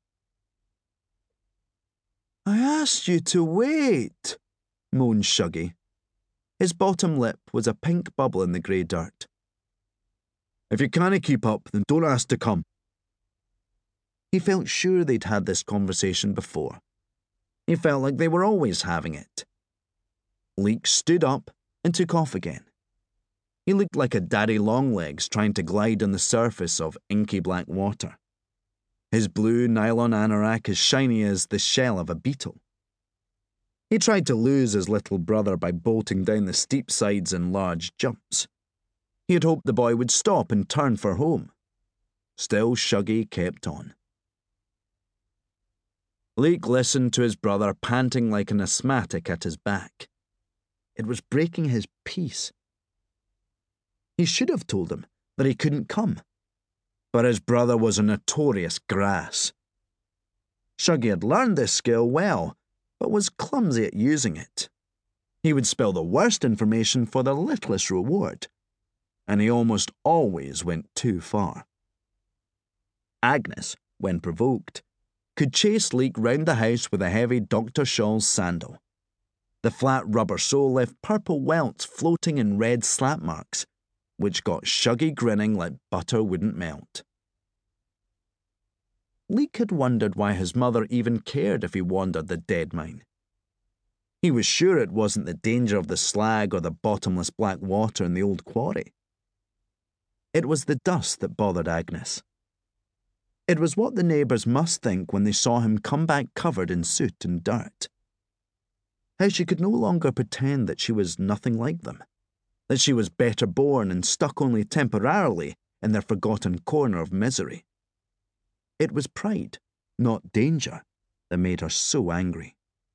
"I asked you to wait," moaned Shuggy. His bottom lip was a pink bubble in the grey dirt. "If you can't keep up, then don't ask to come." He felt sure they'd had this conversation before. He felt like they were always having it. Leek stood up and took off again. He looked like a daddy longlegs trying to glide on the surface of inky black water. His blue nylon anorak as shiny as the shell of a beetle. He tried to lose his little brother by bolting down the steep sides in large jumps. He had hoped the boy would stop and turn for home. Still, Shuggy kept on. Leek listened to his brother panting like an asthmatic at his back. It was breaking his peace. He should have told him that he couldn't come, but his brother was a notorious grass. Shuggy had learned this skill well, but was clumsy at using it. He would spill the worst information for the littlest reward, and he almost always went too far. Agnes, when provoked, could chase Leek round the house with a heavy Doctor Shaw's sandal. The flat rubber sole left purple welts floating in red slap marks, which got Shuggy grinning like butter wouldn't melt. Leek had wondered why his mother even cared if he wandered the dead mine. He was sure it wasn't the danger of the slag or the bottomless black water in the old quarry. It was the dust that bothered Agnes. It was what the neighbours must think when they saw him come back covered in soot and dirt. How she could no longer pretend that she was nothing like them, that she was better born and stuck only temporarily in their forgotten corner of misery. It was pride, not danger, that made her so angry.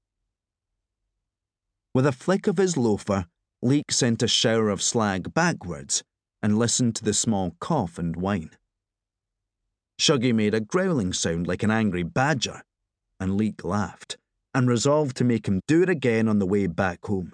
With a flick of his loafer, Leek sent a shower of slag backwards and listened to the small cough and whine. Shuggy made a growling sound like an angry badger, and Leek laughed, and resolved to make him do it again on the way back home.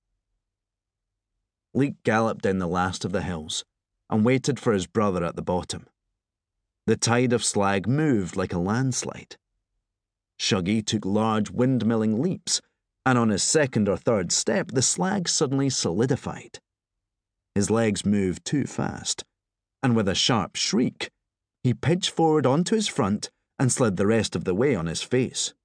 Leek galloped down the last of the hills, and waited for his brother at the bottom. The tide of slag moved like a landslide. Shuggy took large windmilling leaps, and on his second or third step the slag suddenly solidified. His legs moved too fast, and with a sharp shriek, he pitched forward onto his front and slid the rest of the way on his face.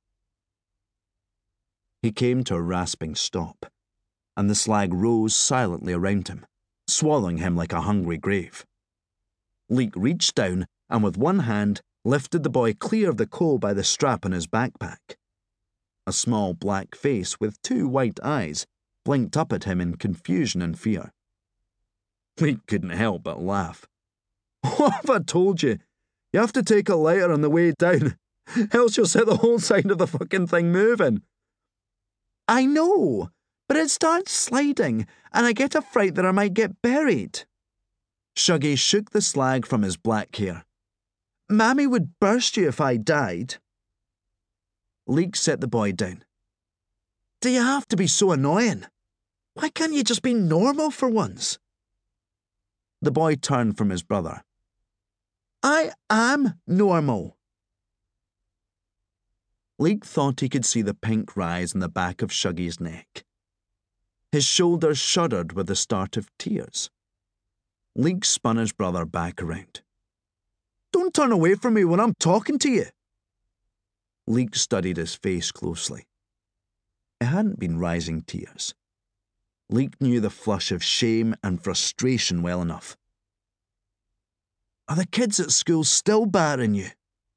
He came to a rasping stop, and the slag rose silently around him, swallowing him like a hungry grave. Leek reached down and with one hand lifted the boy clear of the coal by the strap on his backpack. A small black face with two white eyes blinked up at him in confusion and fear. Leek couldn't help but laugh. "What have I told you? You have to take a lighter on the way down, else you'll set the whole side of the fucking thing moving." "I know, but it starts sliding, and I get a fright that I might get buried." Shuggy shook the slag from his black hair. "Mammy would burst you if I died." Leek set the boy down. "Do you have to be so annoying? Why can't you just be normal for once?" The boy turned from his brother. "I am normal." Leek thought he could see the pink rise in the back of Shuggy's neck. His shoulders shuddered with the start of tears. Leek spun his brother back around. Don't turn away from me when I'm talking to you. Leek studied his face closely. It hadn't been rising tears. Leek knew the flush of shame and frustration well enough. Are the kids at school still battering you?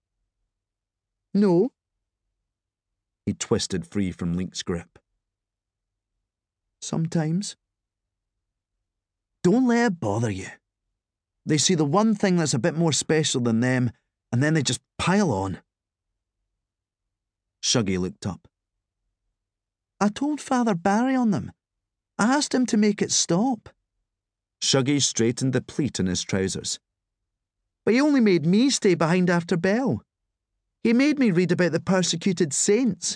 No. He twisted free from Leek's grip. Sometimes. Don't let it bother you. They see the one thing that's a bit more special than them, and then they just pile on. Shuggy looked up. I told Father Barry on them. I asked him to make it stop. Shuggy straightened the pleat in his trousers. But he only made me stay behind after bell. He made me read about the persecuted saints.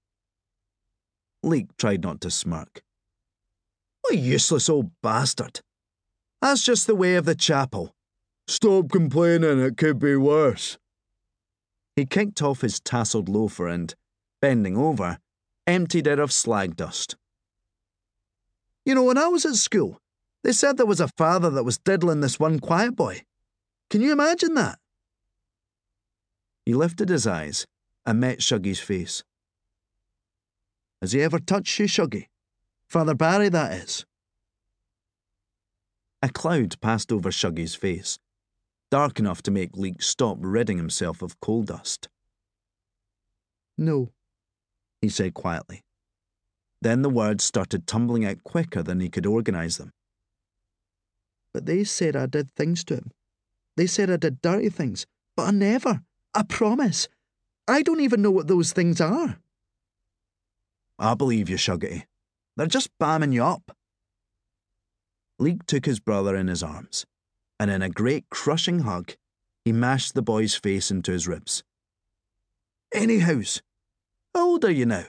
Leek tried not to smirk. What a useless old bastard. That's just the way of the chapel. Stop complaining, it could be worse. He kicked off his tasselled loafer and, bending over, emptied it of slag dust. You know, when I was at school, they said there was a father that was diddling this one quiet boy. Can you imagine that? He lifted his eyes and met Shuggy's face. Has he ever touched you, Shuggy? Father Barry, that is. A cloud passed over Shuggy's face, dark enough to make Leek stop ridding himself of coal dust. No, he said quietly. Then the words started tumbling out quicker than he could organise them. But they said I did things to him. They said I did dirty things, but I never. I promise. I don't even know what those things are. I believe you, Shuggy. They're just bamming you up. Leek took his brother in his arms, and in a great crushing hug, he mashed the boy's face into his ribs. Anyhows, how old are you now?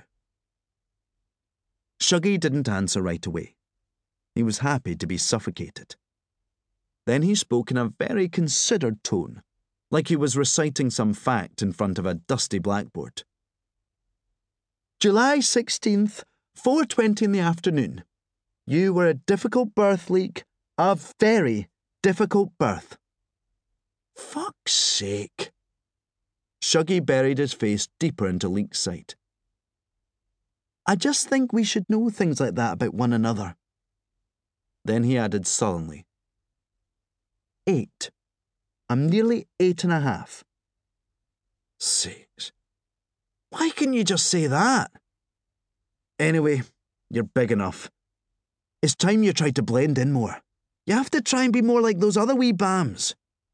Shuggy didn't answer right away. He was happy to be suffocated. Then he spoke in a very considered tone, like he was reciting some fact in front of a dusty blackboard. July sixteenth, four twenty in the afternoon. You were a difficult birth, Leek. A very difficult birth. Fuck's sake. Shuggy buried his face deeper into Leek's side. I just think we should know things like that about one another. Then he added sullenly. Eight. I'm nearly eight and a half. Six. Why couldn't you just say that? Anyway, you're big enough. It's time you tried to blend in more. You have to try and be more like those other wee bams.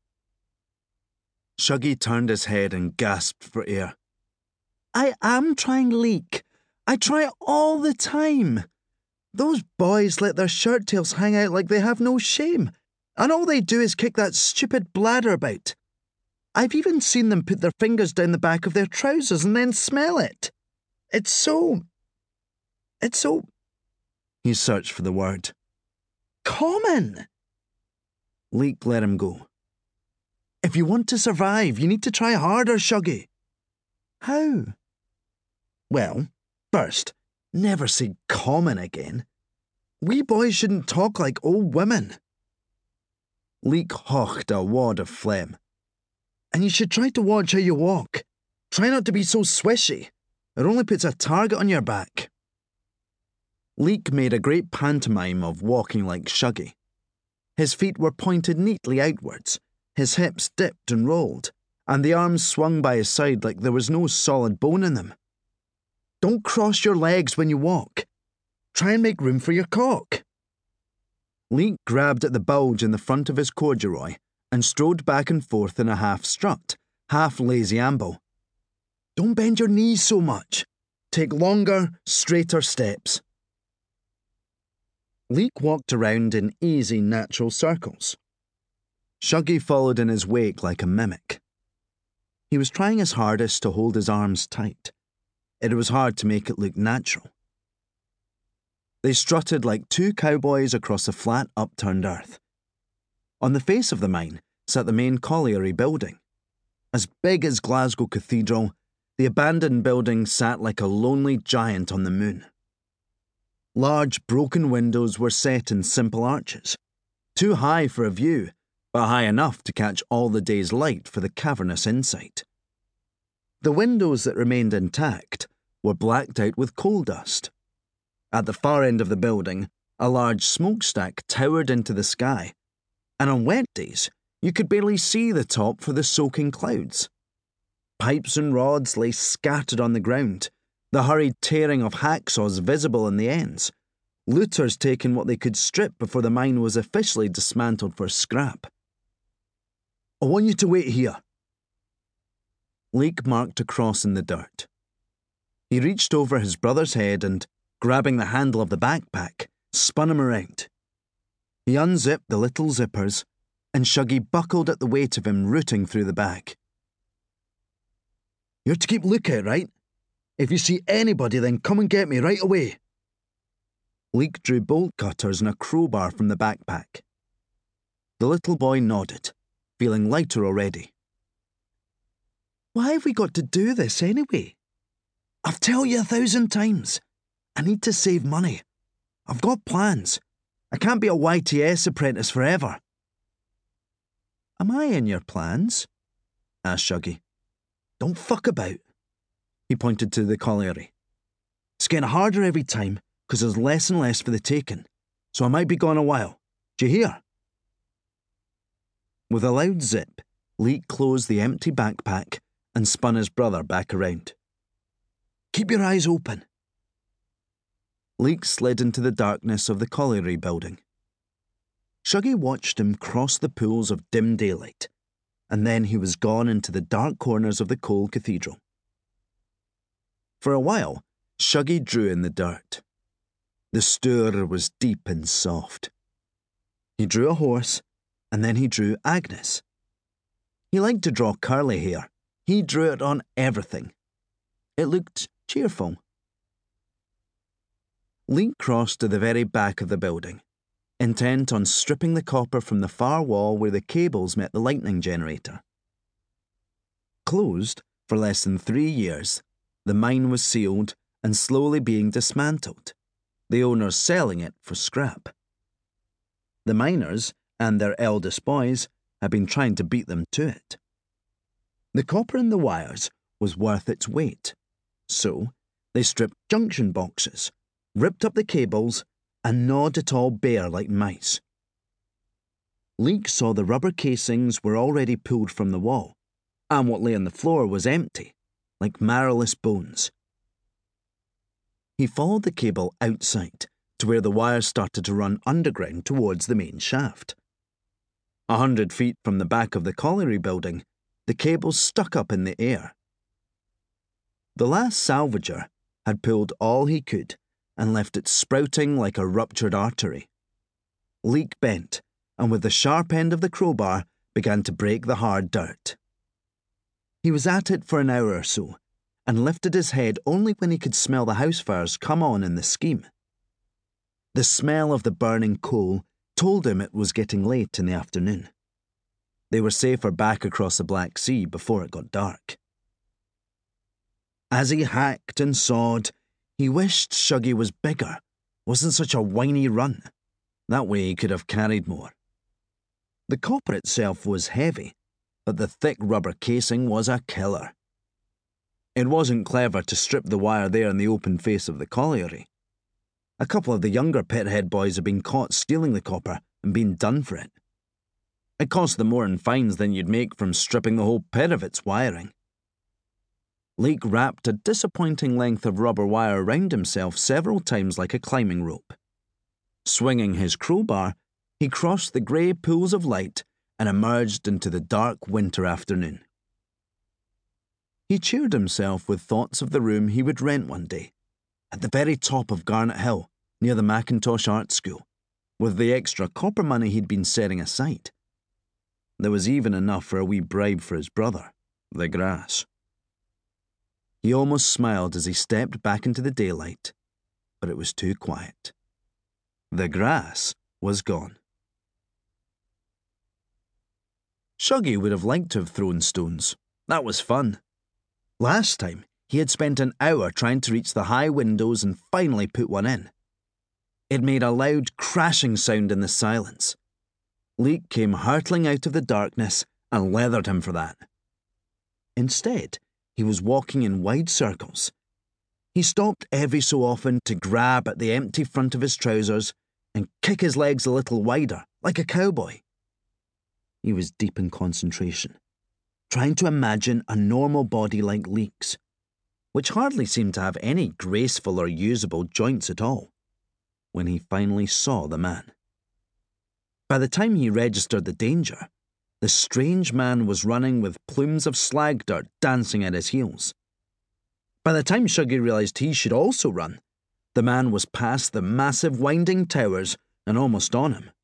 Shuggy turned his head and gasped for air. I am trying, Leek. I try all the time. Those boys let their shirt tails hang out like they have no shame, and all they do is kick that stupid bladder about. I've even seen them put their fingers down the back of their trousers and then smell it. It's so... It's so... He searched for the word. Common. Leek let him go. If you want to survive, you need to try harder, Shuggy. How? Well, first, never say common again. We boys shouldn't talk like old women. Leek hawked a wad of phlegm. And you should try to watch how you walk. Try not to be so swishy. It only puts a target on your back. Leek made a great pantomime of walking like Shuggy. His feet were pointed neatly outwards, his hips dipped and rolled, and the arms swung by his side like there was no solid bone in them. Don't cross your legs when you walk. Try and make room for your cock. Leek grabbed at the bulge in the front of his corduroy and strode back and forth in a half-strut, half-lazy amble. Don't bend your knees so much. Take longer, straighter steps. Leek walked around in easy, natural circles. Shuggy followed in his wake like a mimic. He was trying his hardest to hold his arms tight. It was hard to make it look natural. They strutted like two cowboys across a flat, upturned earth. On the face of the mine sat the main colliery building, as big as Glasgow Cathedral, the abandoned building sat like a lonely giant on the moon. Large, broken windows were set in simple arches, too high for a view, but high enough to catch all the day's light for the cavernous inside. The windows that remained intact were blacked out with coal dust. At the far end of the building, a large smokestack towered into the sky, and on wet days, you could barely see the top for the soaking clouds. Pipes and rods lay scattered on the ground, the hurried tearing of hacksaws visible in the ends, looters taking what they could strip before the mine was officially dismantled for scrap. "I want you to wait here." Leek marked a cross in the dirt. He reached over his brother's head and, grabbing the handle of the backpack, spun him around. He unzipped the little zippers, and Shuggy buckled at the weight of him rooting through the bag. "You're to keep lookout, right? If you see anybody, then come and get me right away." Leek drew bolt cutters and a crowbar from the backpack. The little boy nodded, feeling lighter already. "Why have we got to do this anyway? I've told you a thousand times. I need to save money. I've got plans. I can't be a Y T S apprentice forever." "Am I in your plans?" asked Shuggy. "Don't fuck about." He pointed to the colliery. "It's getting harder every time because there's less and less for the taking, so I might be gone a while. Do you hear?" With a loud zip, Leek closed the empty backpack and spun his brother back around. "Keep your eyes open." Leek slid into the darkness of the colliery building. Shuggy watched him cross the pools of dim daylight, and then he was gone into the dark corners of the coal cathedral. For a while, Shuggy drew in the dirt. The stir was deep and soft. He drew a horse, and then he drew Agnes. He liked to draw curly hair. He drew it on everything. It looked cheerful. Leek crossed to the very back of the building, intent on stripping the copper from the far wall where the cables met the lightning generator. Closed for less than three years, the mine was sealed and slowly being dismantled, the owners selling it for scrap. The miners and their eldest boys had been trying to beat them to it. The copper in the wires was worth its weight, so they stripped junction boxes, ripped up the cables, and gnawed it all bare like mice. Leek saw the rubber casings were already pulled from the wall, and what lay on the floor was empty, like marrowless bones. He followed the cable outside to where the wires started to run underground towards the main shaft. A hundred feet from the back of the colliery building, the cables stuck up in the air. The last salvager had pulled all he could and left it sprouting like a ruptured artery. Leek bent, and with the sharp end of the crowbar began to break the hard dirt. He was at it for an hour or so, and lifted his head only when he could smell the house fires come on in the scheme. The smell of the burning coal told him it was getting late in the afternoon. They were safer back across the Black Sea before it got dark. As he hacked and sawed, he wished Shuggy was bigger, wasn't such a whiny run. That way he could have carried more. The copper itself was heavy, but the thick rubber casing was a killer. It wasn't clever to strip the wire there in the open face of the colliery. A couple of the younger pithead boys had been caught stealing the copper and been done for it. It cost them more in fines than you'd make from stripping the whole pit of its wiring. Leek wrapped a disappointing length of rubber wire around himself several times like a climbing rope. Swinging his crowbar, he crossed the grey pools of light and emerged into the dark winter afternoon. He cheered himself with thoughts of the room he would rent one day, at the very top of Garnet Hill, near the Mackintosh Art School, with the extra copper money he'd been setting aside. There was even enough for a wee bribe for his brother, the grass. He almost smiled as he stepped back into the daylight, but it was too quiet. The grass was gone. Shuggy would have liked to have thrown stones. That was fun. Last time, he had spent an hour trying to reach the high windows and finally put one in. It made a loud crashing sound in the silence. Leek came hurtling out of the darkness and leathered him for that. Instead, he was walking in wide circles. He stopped every so often to grab at the empty front of his trousers and kick his legs a little wider, like a cowboy. He was deep in concentration, trying to imagine a normal body like Leek's, which hardly seemed to have any graceful or usable joints at all, when he finally saw the man. By the time he registered the danger, the strange man was running with plumes of slag dirt dancing at his heels. By the time Shuggy realised he should also run, the man was past the massive winding towers and almost on him.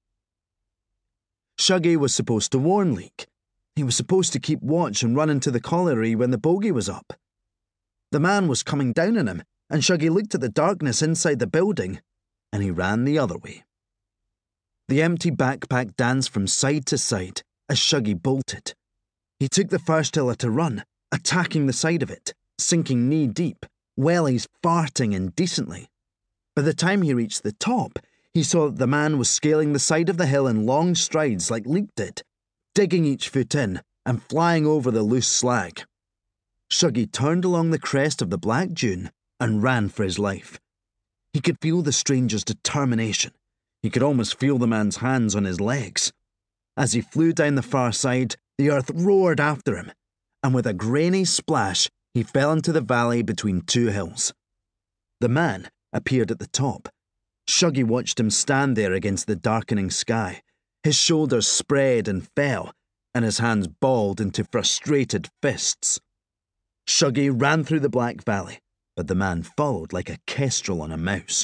Shuggy was supposed to warn Leek. He was supposed to keep watch and run into the colliery when the bogey was up. The man was coming down on him, and Shuggy looked at the darkness inside the building, and he ran the other way. The empty backpack danced from side to side as Shuggy bolted. He took the first hill at a run, attacking the side of it, sinking knee-deep, wellies farting indecently. By the time he reached the top, he saw that the man was scaling the side of the hill in long strides like Leek did, digging each foot in and flying over the loose slag. Shuggy turned along the crest of the black dune and ran for his life. He could feel the stranger's determination. He could almost feel the man's hands on his legs. As he flew down the far side, the earth roared after him, and with a grainy splash, he fell into the valley between two hills. The man appeared at the top. Shuggy watched him stand there against the darkening sky. His shoulders spread and fell, and his hands balled into frustrated fists. Shuggy ran through the black valley, but the man followed like a kestrel on a mouse.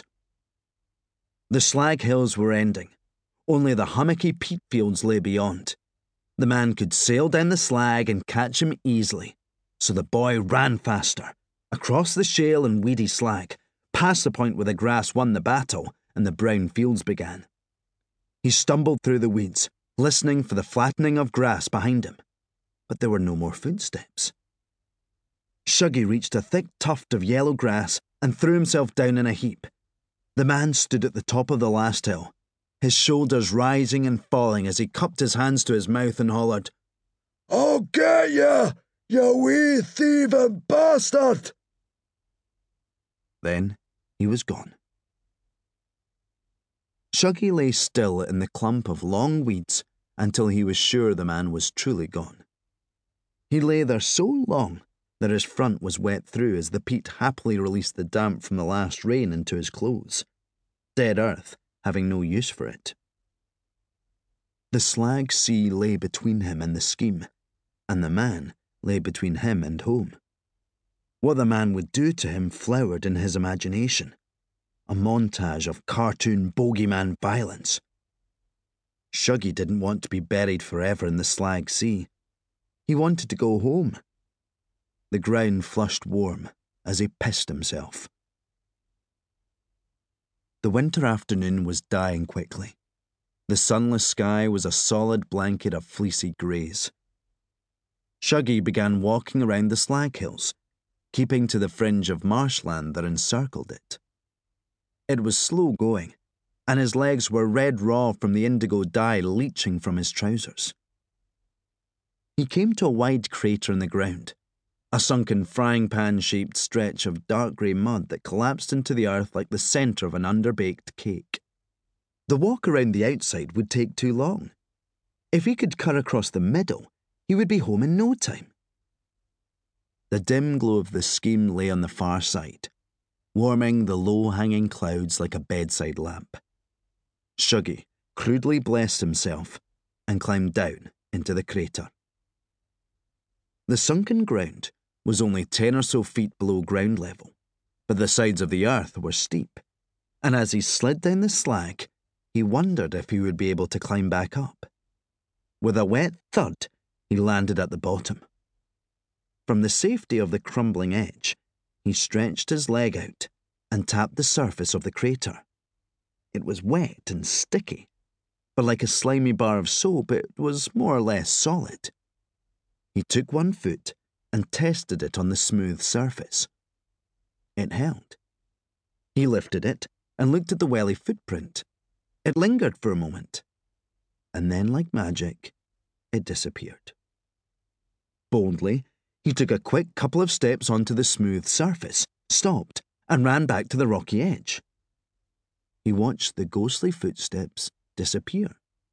The slag hills were ending. Only the hummocky peat fields lay beyond. The man could sail down the slag and catch him easily, so the boy ran faster, across the shale and weedy slag, past the point where the grass won the battle and the brown fields began. He stumbled through the weeds, listening for the flattening of grass behind him, but there were no more footsteps. Shuggy reached a thick tuft of yellow grass and threw himself down in a heap. The man stood at the top of the last hill, his shoulders rising and falling as he cupped his hands to his mouth and hollered, "I'll get you, you wee thieving bastard!" Then he was gone. Shuggy lay still in the clump of long weeds until he was sure the man was truly gone. He lay there so long that his front was wet through as the peat happily released the damp from the last rain into his clothes, dead earth having no use for it. The slag sea lay between him and the scheme, and the man lay between him and home. What the man would do to him flowered in his imagination, a montage of cartoon bogeyman violence. Shuggy didn't want to be buried forever in the slag sea. He wanted to go home. The ground flushed warm as he pissed himself. The winter afternoon was dying quickly. The sunless sky was a solid blanket of fleecy greys. Shuggy began walking around the slag hills, keeping to the fringe of marshland that encircled it. It was slow going, and his legs were red raw from the indigo dye leaching from his trousers. He came to a wide crater in the ground, a sunken frying-pan-shaped stretch of dark grey mud that collapsed into the earth like the centre of an underbaked cake. The walk around the outside would take too long. If he could cut across the middle, he would be home in no time. The dim glow of the scheme lay on the far side, warming the low-hanging clouds like a bedside lamp. Shuggy crudely blessed himself and climbed down into the crater. The sunken ground was only ten or so feet below ground level, but the sides of the earth were steep, and as he slid down the slag, he wondered if he would be able to climb back up. With a wet thud, he landed at the bottom. From the safety of the crumbling edge, he stretched his leg out and tapped the surface of the crater. It was wet and sticky, but like a slimy bar of soap, it was more or less solid. He took one foot and tested it on the smooth surface. It held. He lifted it and looked at the welly footprint. It lingered for a moment, and then, like magic, it disappeared. Boldly, he took a quick couple of steps onto the smooth surface, stopped, and ran back to the rocky edge. He watched the ghostly footsteps disappear.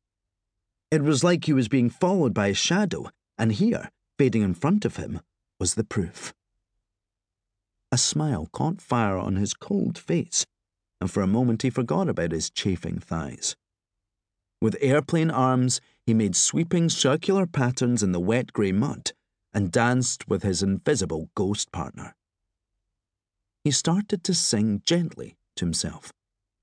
It was like he was being followed by a shadow, and here, fading in front of him, was the proof. A smile caught fire on his cold face, and for a moment he forgot about his chafing thighs. With airplane arms, he made sweeping circular patterns in the wet grey mud and danced with his invisible ghost partner. He started to sing gently to himself.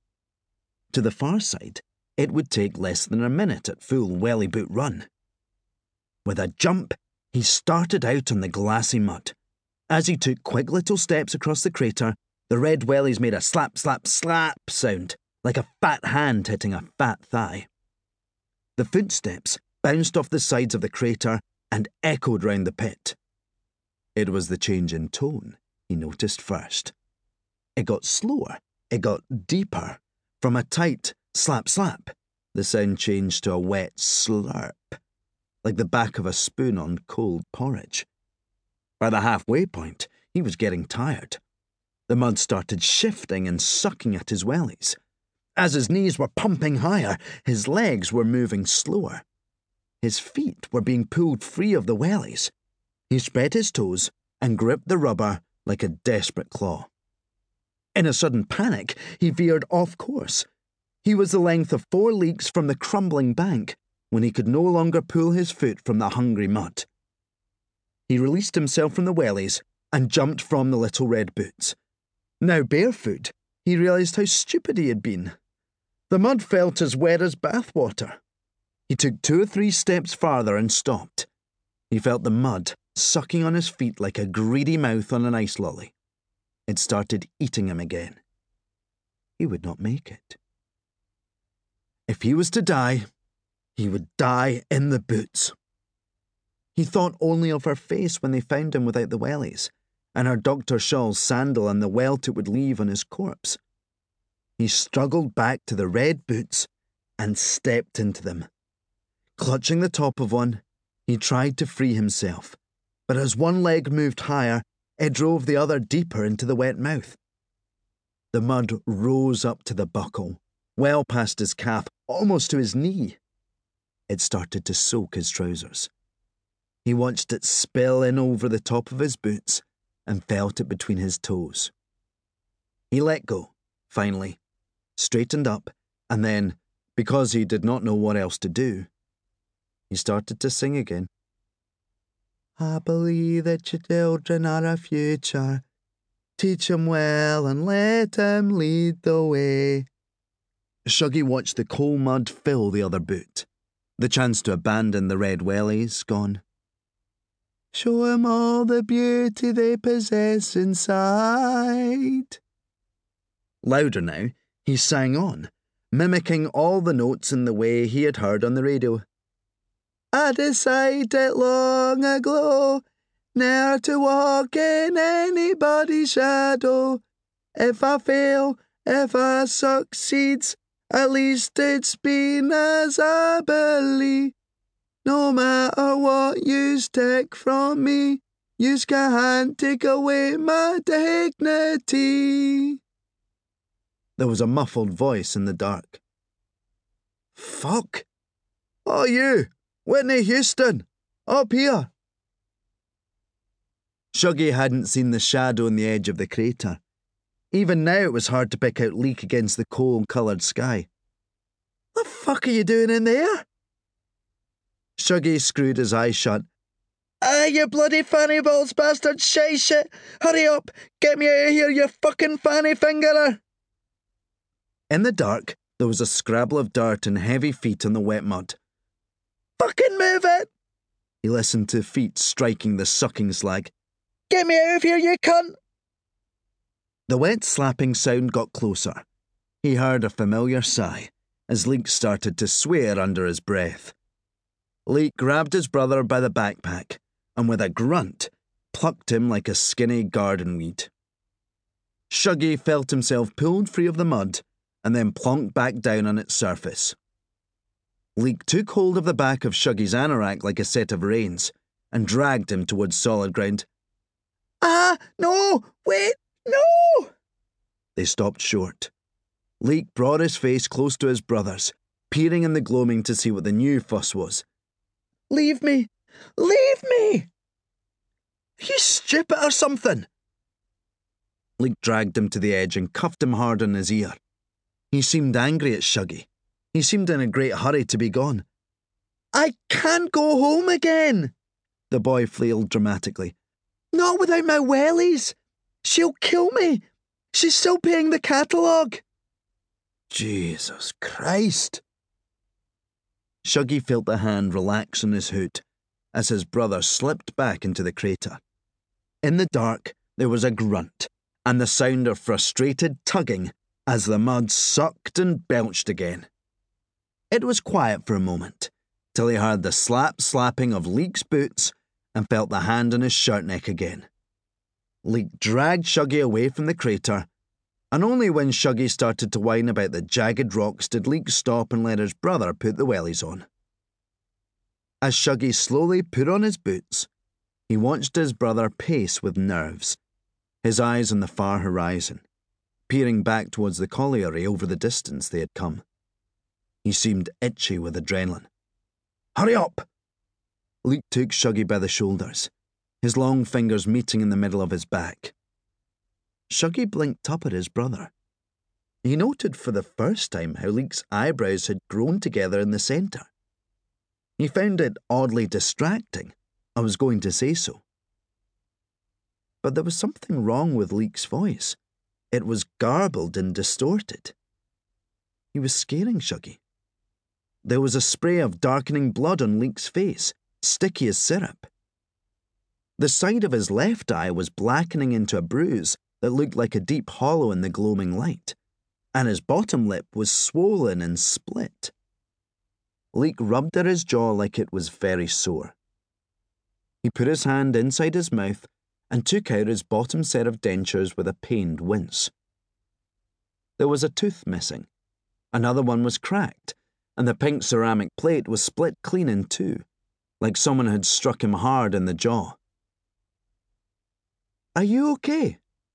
To the far side, it would take less than a minute at full welly boot run. With a jump, he started out on the glassy mud. As he took quick little steps across the crater, the red wellies made a slap, slap, slap sound, like a fat hand hitting a fat thigh. The footsteps bounced off the sides of the crater and echoed round the pit. It was the change in tone he noticed first. It got slower, it got deeper. From a tight slap, slap, the sound changed to a wet slurp, like the back of a spoon on cold porridge. By the halfway point, he was getting tired. The mud started shifting and sucking at his wellies. As his knees were pumping higher, his legs were moving slower. His feet were being pulled free of the wellies. He spread his toes and gripped the rubber like a desperate claw. In a sudden panic, he veered off course. He was the length of four leagues from the crumbling bank when he could no longer pull his foot from the hungry mud. He released himself from the wellies and jumped from the little red boots. Now barefoot, he realised how stupid he had been. The mud felt as wet as bathwater. He took two or three steps farther and stopped. He felt the mud sucking on his feet like a greedy mouth on an ice lolly. It started eating him again. He would not make it. If he was to die, he would die in the boots. He thought only of her face when they found him without the wellies, and her Doctor Shaw's sandal and the welt it would leave on his corpse. He struggled back to the red boots and stepped into them. Clutching the top of one, he tried to free himself, but as one leg moved higher, it drove the other deeper into the wet mouth. The mud rose up to the buckle, well past his calf, almost to his knee. It started to soak his trousers. He watched it spill in over the top of his boots and felt it between his toes. He let go, finally, straightened up, and then, because he did not know what else to do, he started to sing again. I believe that your children are our future. Teach 'em well and let 'em lead the way. Shuggy watched the coal mud fill the other boot. The chance to abandon the red wellies gone. Show 'em all the beauty they possess inside. Louder now, he sang on, mimicking all the notes in the way he had heard on the radio. I decided long ago ne'er to walk in anybody's shadow. If I fail, if I succeeds, at least it's been as I believe. No matter what yous take from me, yous can't take away my dignity. There was a muffled voice in the dark. Fuck! Oh, you! Whitney Houston! Up here! Shuggy hadn't seen the shadow on the edge of the crater. Even now it was hard to pick out Leek against the coal-coloured sky. The fuck are you doing in there? Shuggy screwed his eyes shut. Ah, you bloody fanny balls bastard shy shit! Hurry up! Get me out of here, you fucking fanny fingerer! In the dark, there was a scrabble of dirt and heavy feet in the wet mud. Fucking move it! He listened to feet striking the sucking slag. Get me out of here, you cunt! The wet slapping sound got closer. He heard a familiar sigh as Leek started to swear under his breath. Leek grabbed his brother by the backpack and with a grunt plucked him like a skinny garden weed. Shuggy felt himself pulled free of the mud and then plonked back down on its surface. Leek took hold of the back of Shuggy's anorak like a set of reins and dragged him towards solid ground. Ah, no, wait, no! They stopped short. Leek brought his face close to his brother's, peering in the gloaming to see what the new fuss was. Leave me! Leave me! Are you stupid or something? Leek dragged him to the edge and cuffed him hard on his ear. He seemed angry at Shuggy. He seemed in a great hurry to be gone. I can't go home again, the boy flailed dramatically. Not without my wellies. She'll kill me. She's still paying the catalogue. Jesus Christ. Shuggy felt the hand relax on his hood as his brother slipped back into the crater. In the dark, there was a grunt and the sound of frustrated tugging as the mud sucked and belched again. It was quiet for a moment, till he heard the slap-slapping of Leek's boots and felt the hand on his shirt neck again. Leek dragged Shuggy away from the crater, and only when Shuggy started to whine about the jagged rocks did Leek stop and let his brother put the wellies on. As Shuggy slowly put on his boots, he watched his brother pace with nerves, his eyes on the far horizon, peering back towards the colliery over the distance they had come. He seemed itchy with adrenaline. Hurry up! Leek took Shuggy by the shoulders, his long fingers meeting in the middle of his back. Shuggy blinked up at his brother. He noted for the first time how Leek's eyebrows had grown together in the centre. He found it oddly distracting. I was going to say so. But there was something wrong with Leek's voice. It was garbled and distorted. He was scaring Shuggy. There was a spray of darkening blood on Leek's face, sticky as syrup. The side of his left eye was blackening into a bruise that looked like a deep hollow in the gloaming light, and his bottom lip was swollen and split. Leek rubbed at his jaw like it was very sore. He put his hand inside his mouth and took out his bottom set of dentures with a pained wince. There was a tooth missing. Another one was cracked, and the pink ceramic plate was split clean in two, like someone had struck him hard in the jaw. Are you okay?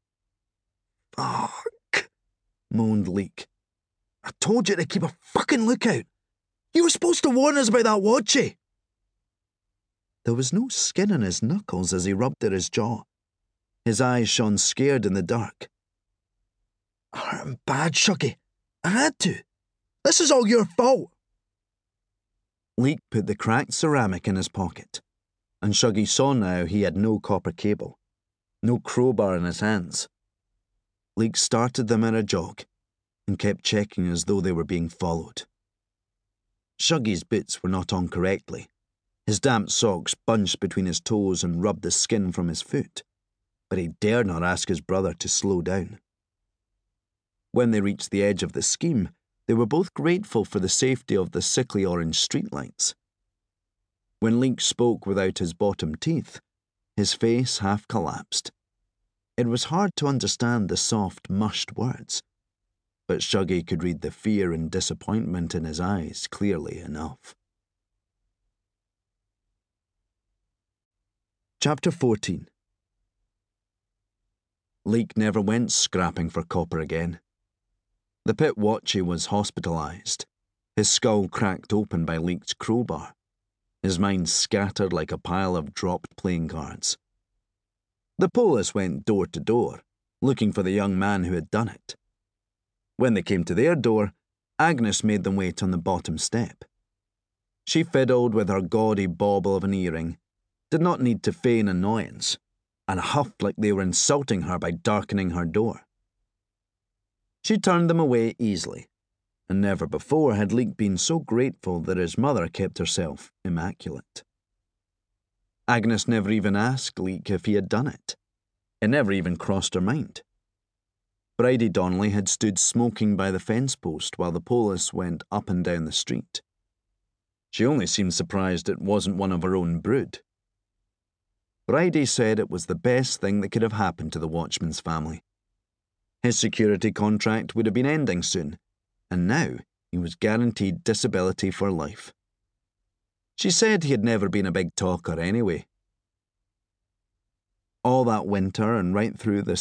Fuck, moaned Leek. I told you to keep a fucking lookout. You were supposed to warn us about that watchy. There was no skin on his knuckles as he rubbed at his jaw. His eyes shone scared in the dark. I hurt him bad, Shuggy. I had to. This is all your fault. Leek put the cracked ceramic in his pocket, and Shuggy saw now he had no copper cable, no crowbar in his hands. Leek started them at a jog and kept checking as though they were being followed. Shuggy's boots were not on correctly. His damp socks bunched between his toes and rubbed the skin from his foot, but he dared not ask his brother to slow down. When they reached the edge of the scheme, they were both grateful for the safety of the sickly orange streetlights. When Leek spoke without his bottom teeth, his face half collapsed. It was hard to understand the soft, mushed words, but Shuggy could read the fear and disappointment in his eyes clearly enough. Chapter fourteen. Leek never went scrapping for copper again. The pit watchy was hospitalised, his skull cracked open by Leek's crowbar, his mind scattered like a pile of dropped playing cards. The police went door to door, looking for the young man who had done it. When they came to their door, Agnes made them wait on the bottom step. She fiddled with her gaudy bauble of an earring, did not need to feign annoyance, and huffed like they were insulting her by darkening her door. She turned them away easily, and never before had Leek been so grateful that his mother kept herself immaculate. Agnes never even asked Leek if he had done it. It never even crossed her mind. Bridie Donnelly had stood smoking by the fence post while the police went up and down the street. She only seemed surprised it wasn't one of her own brood. Bridie said it was the best thing that could have happened to the watchman's family. His security contract would have been ending soon, and now he was guaranteed disability for life. She said he had never been a big talker anyway. All that winter and right through the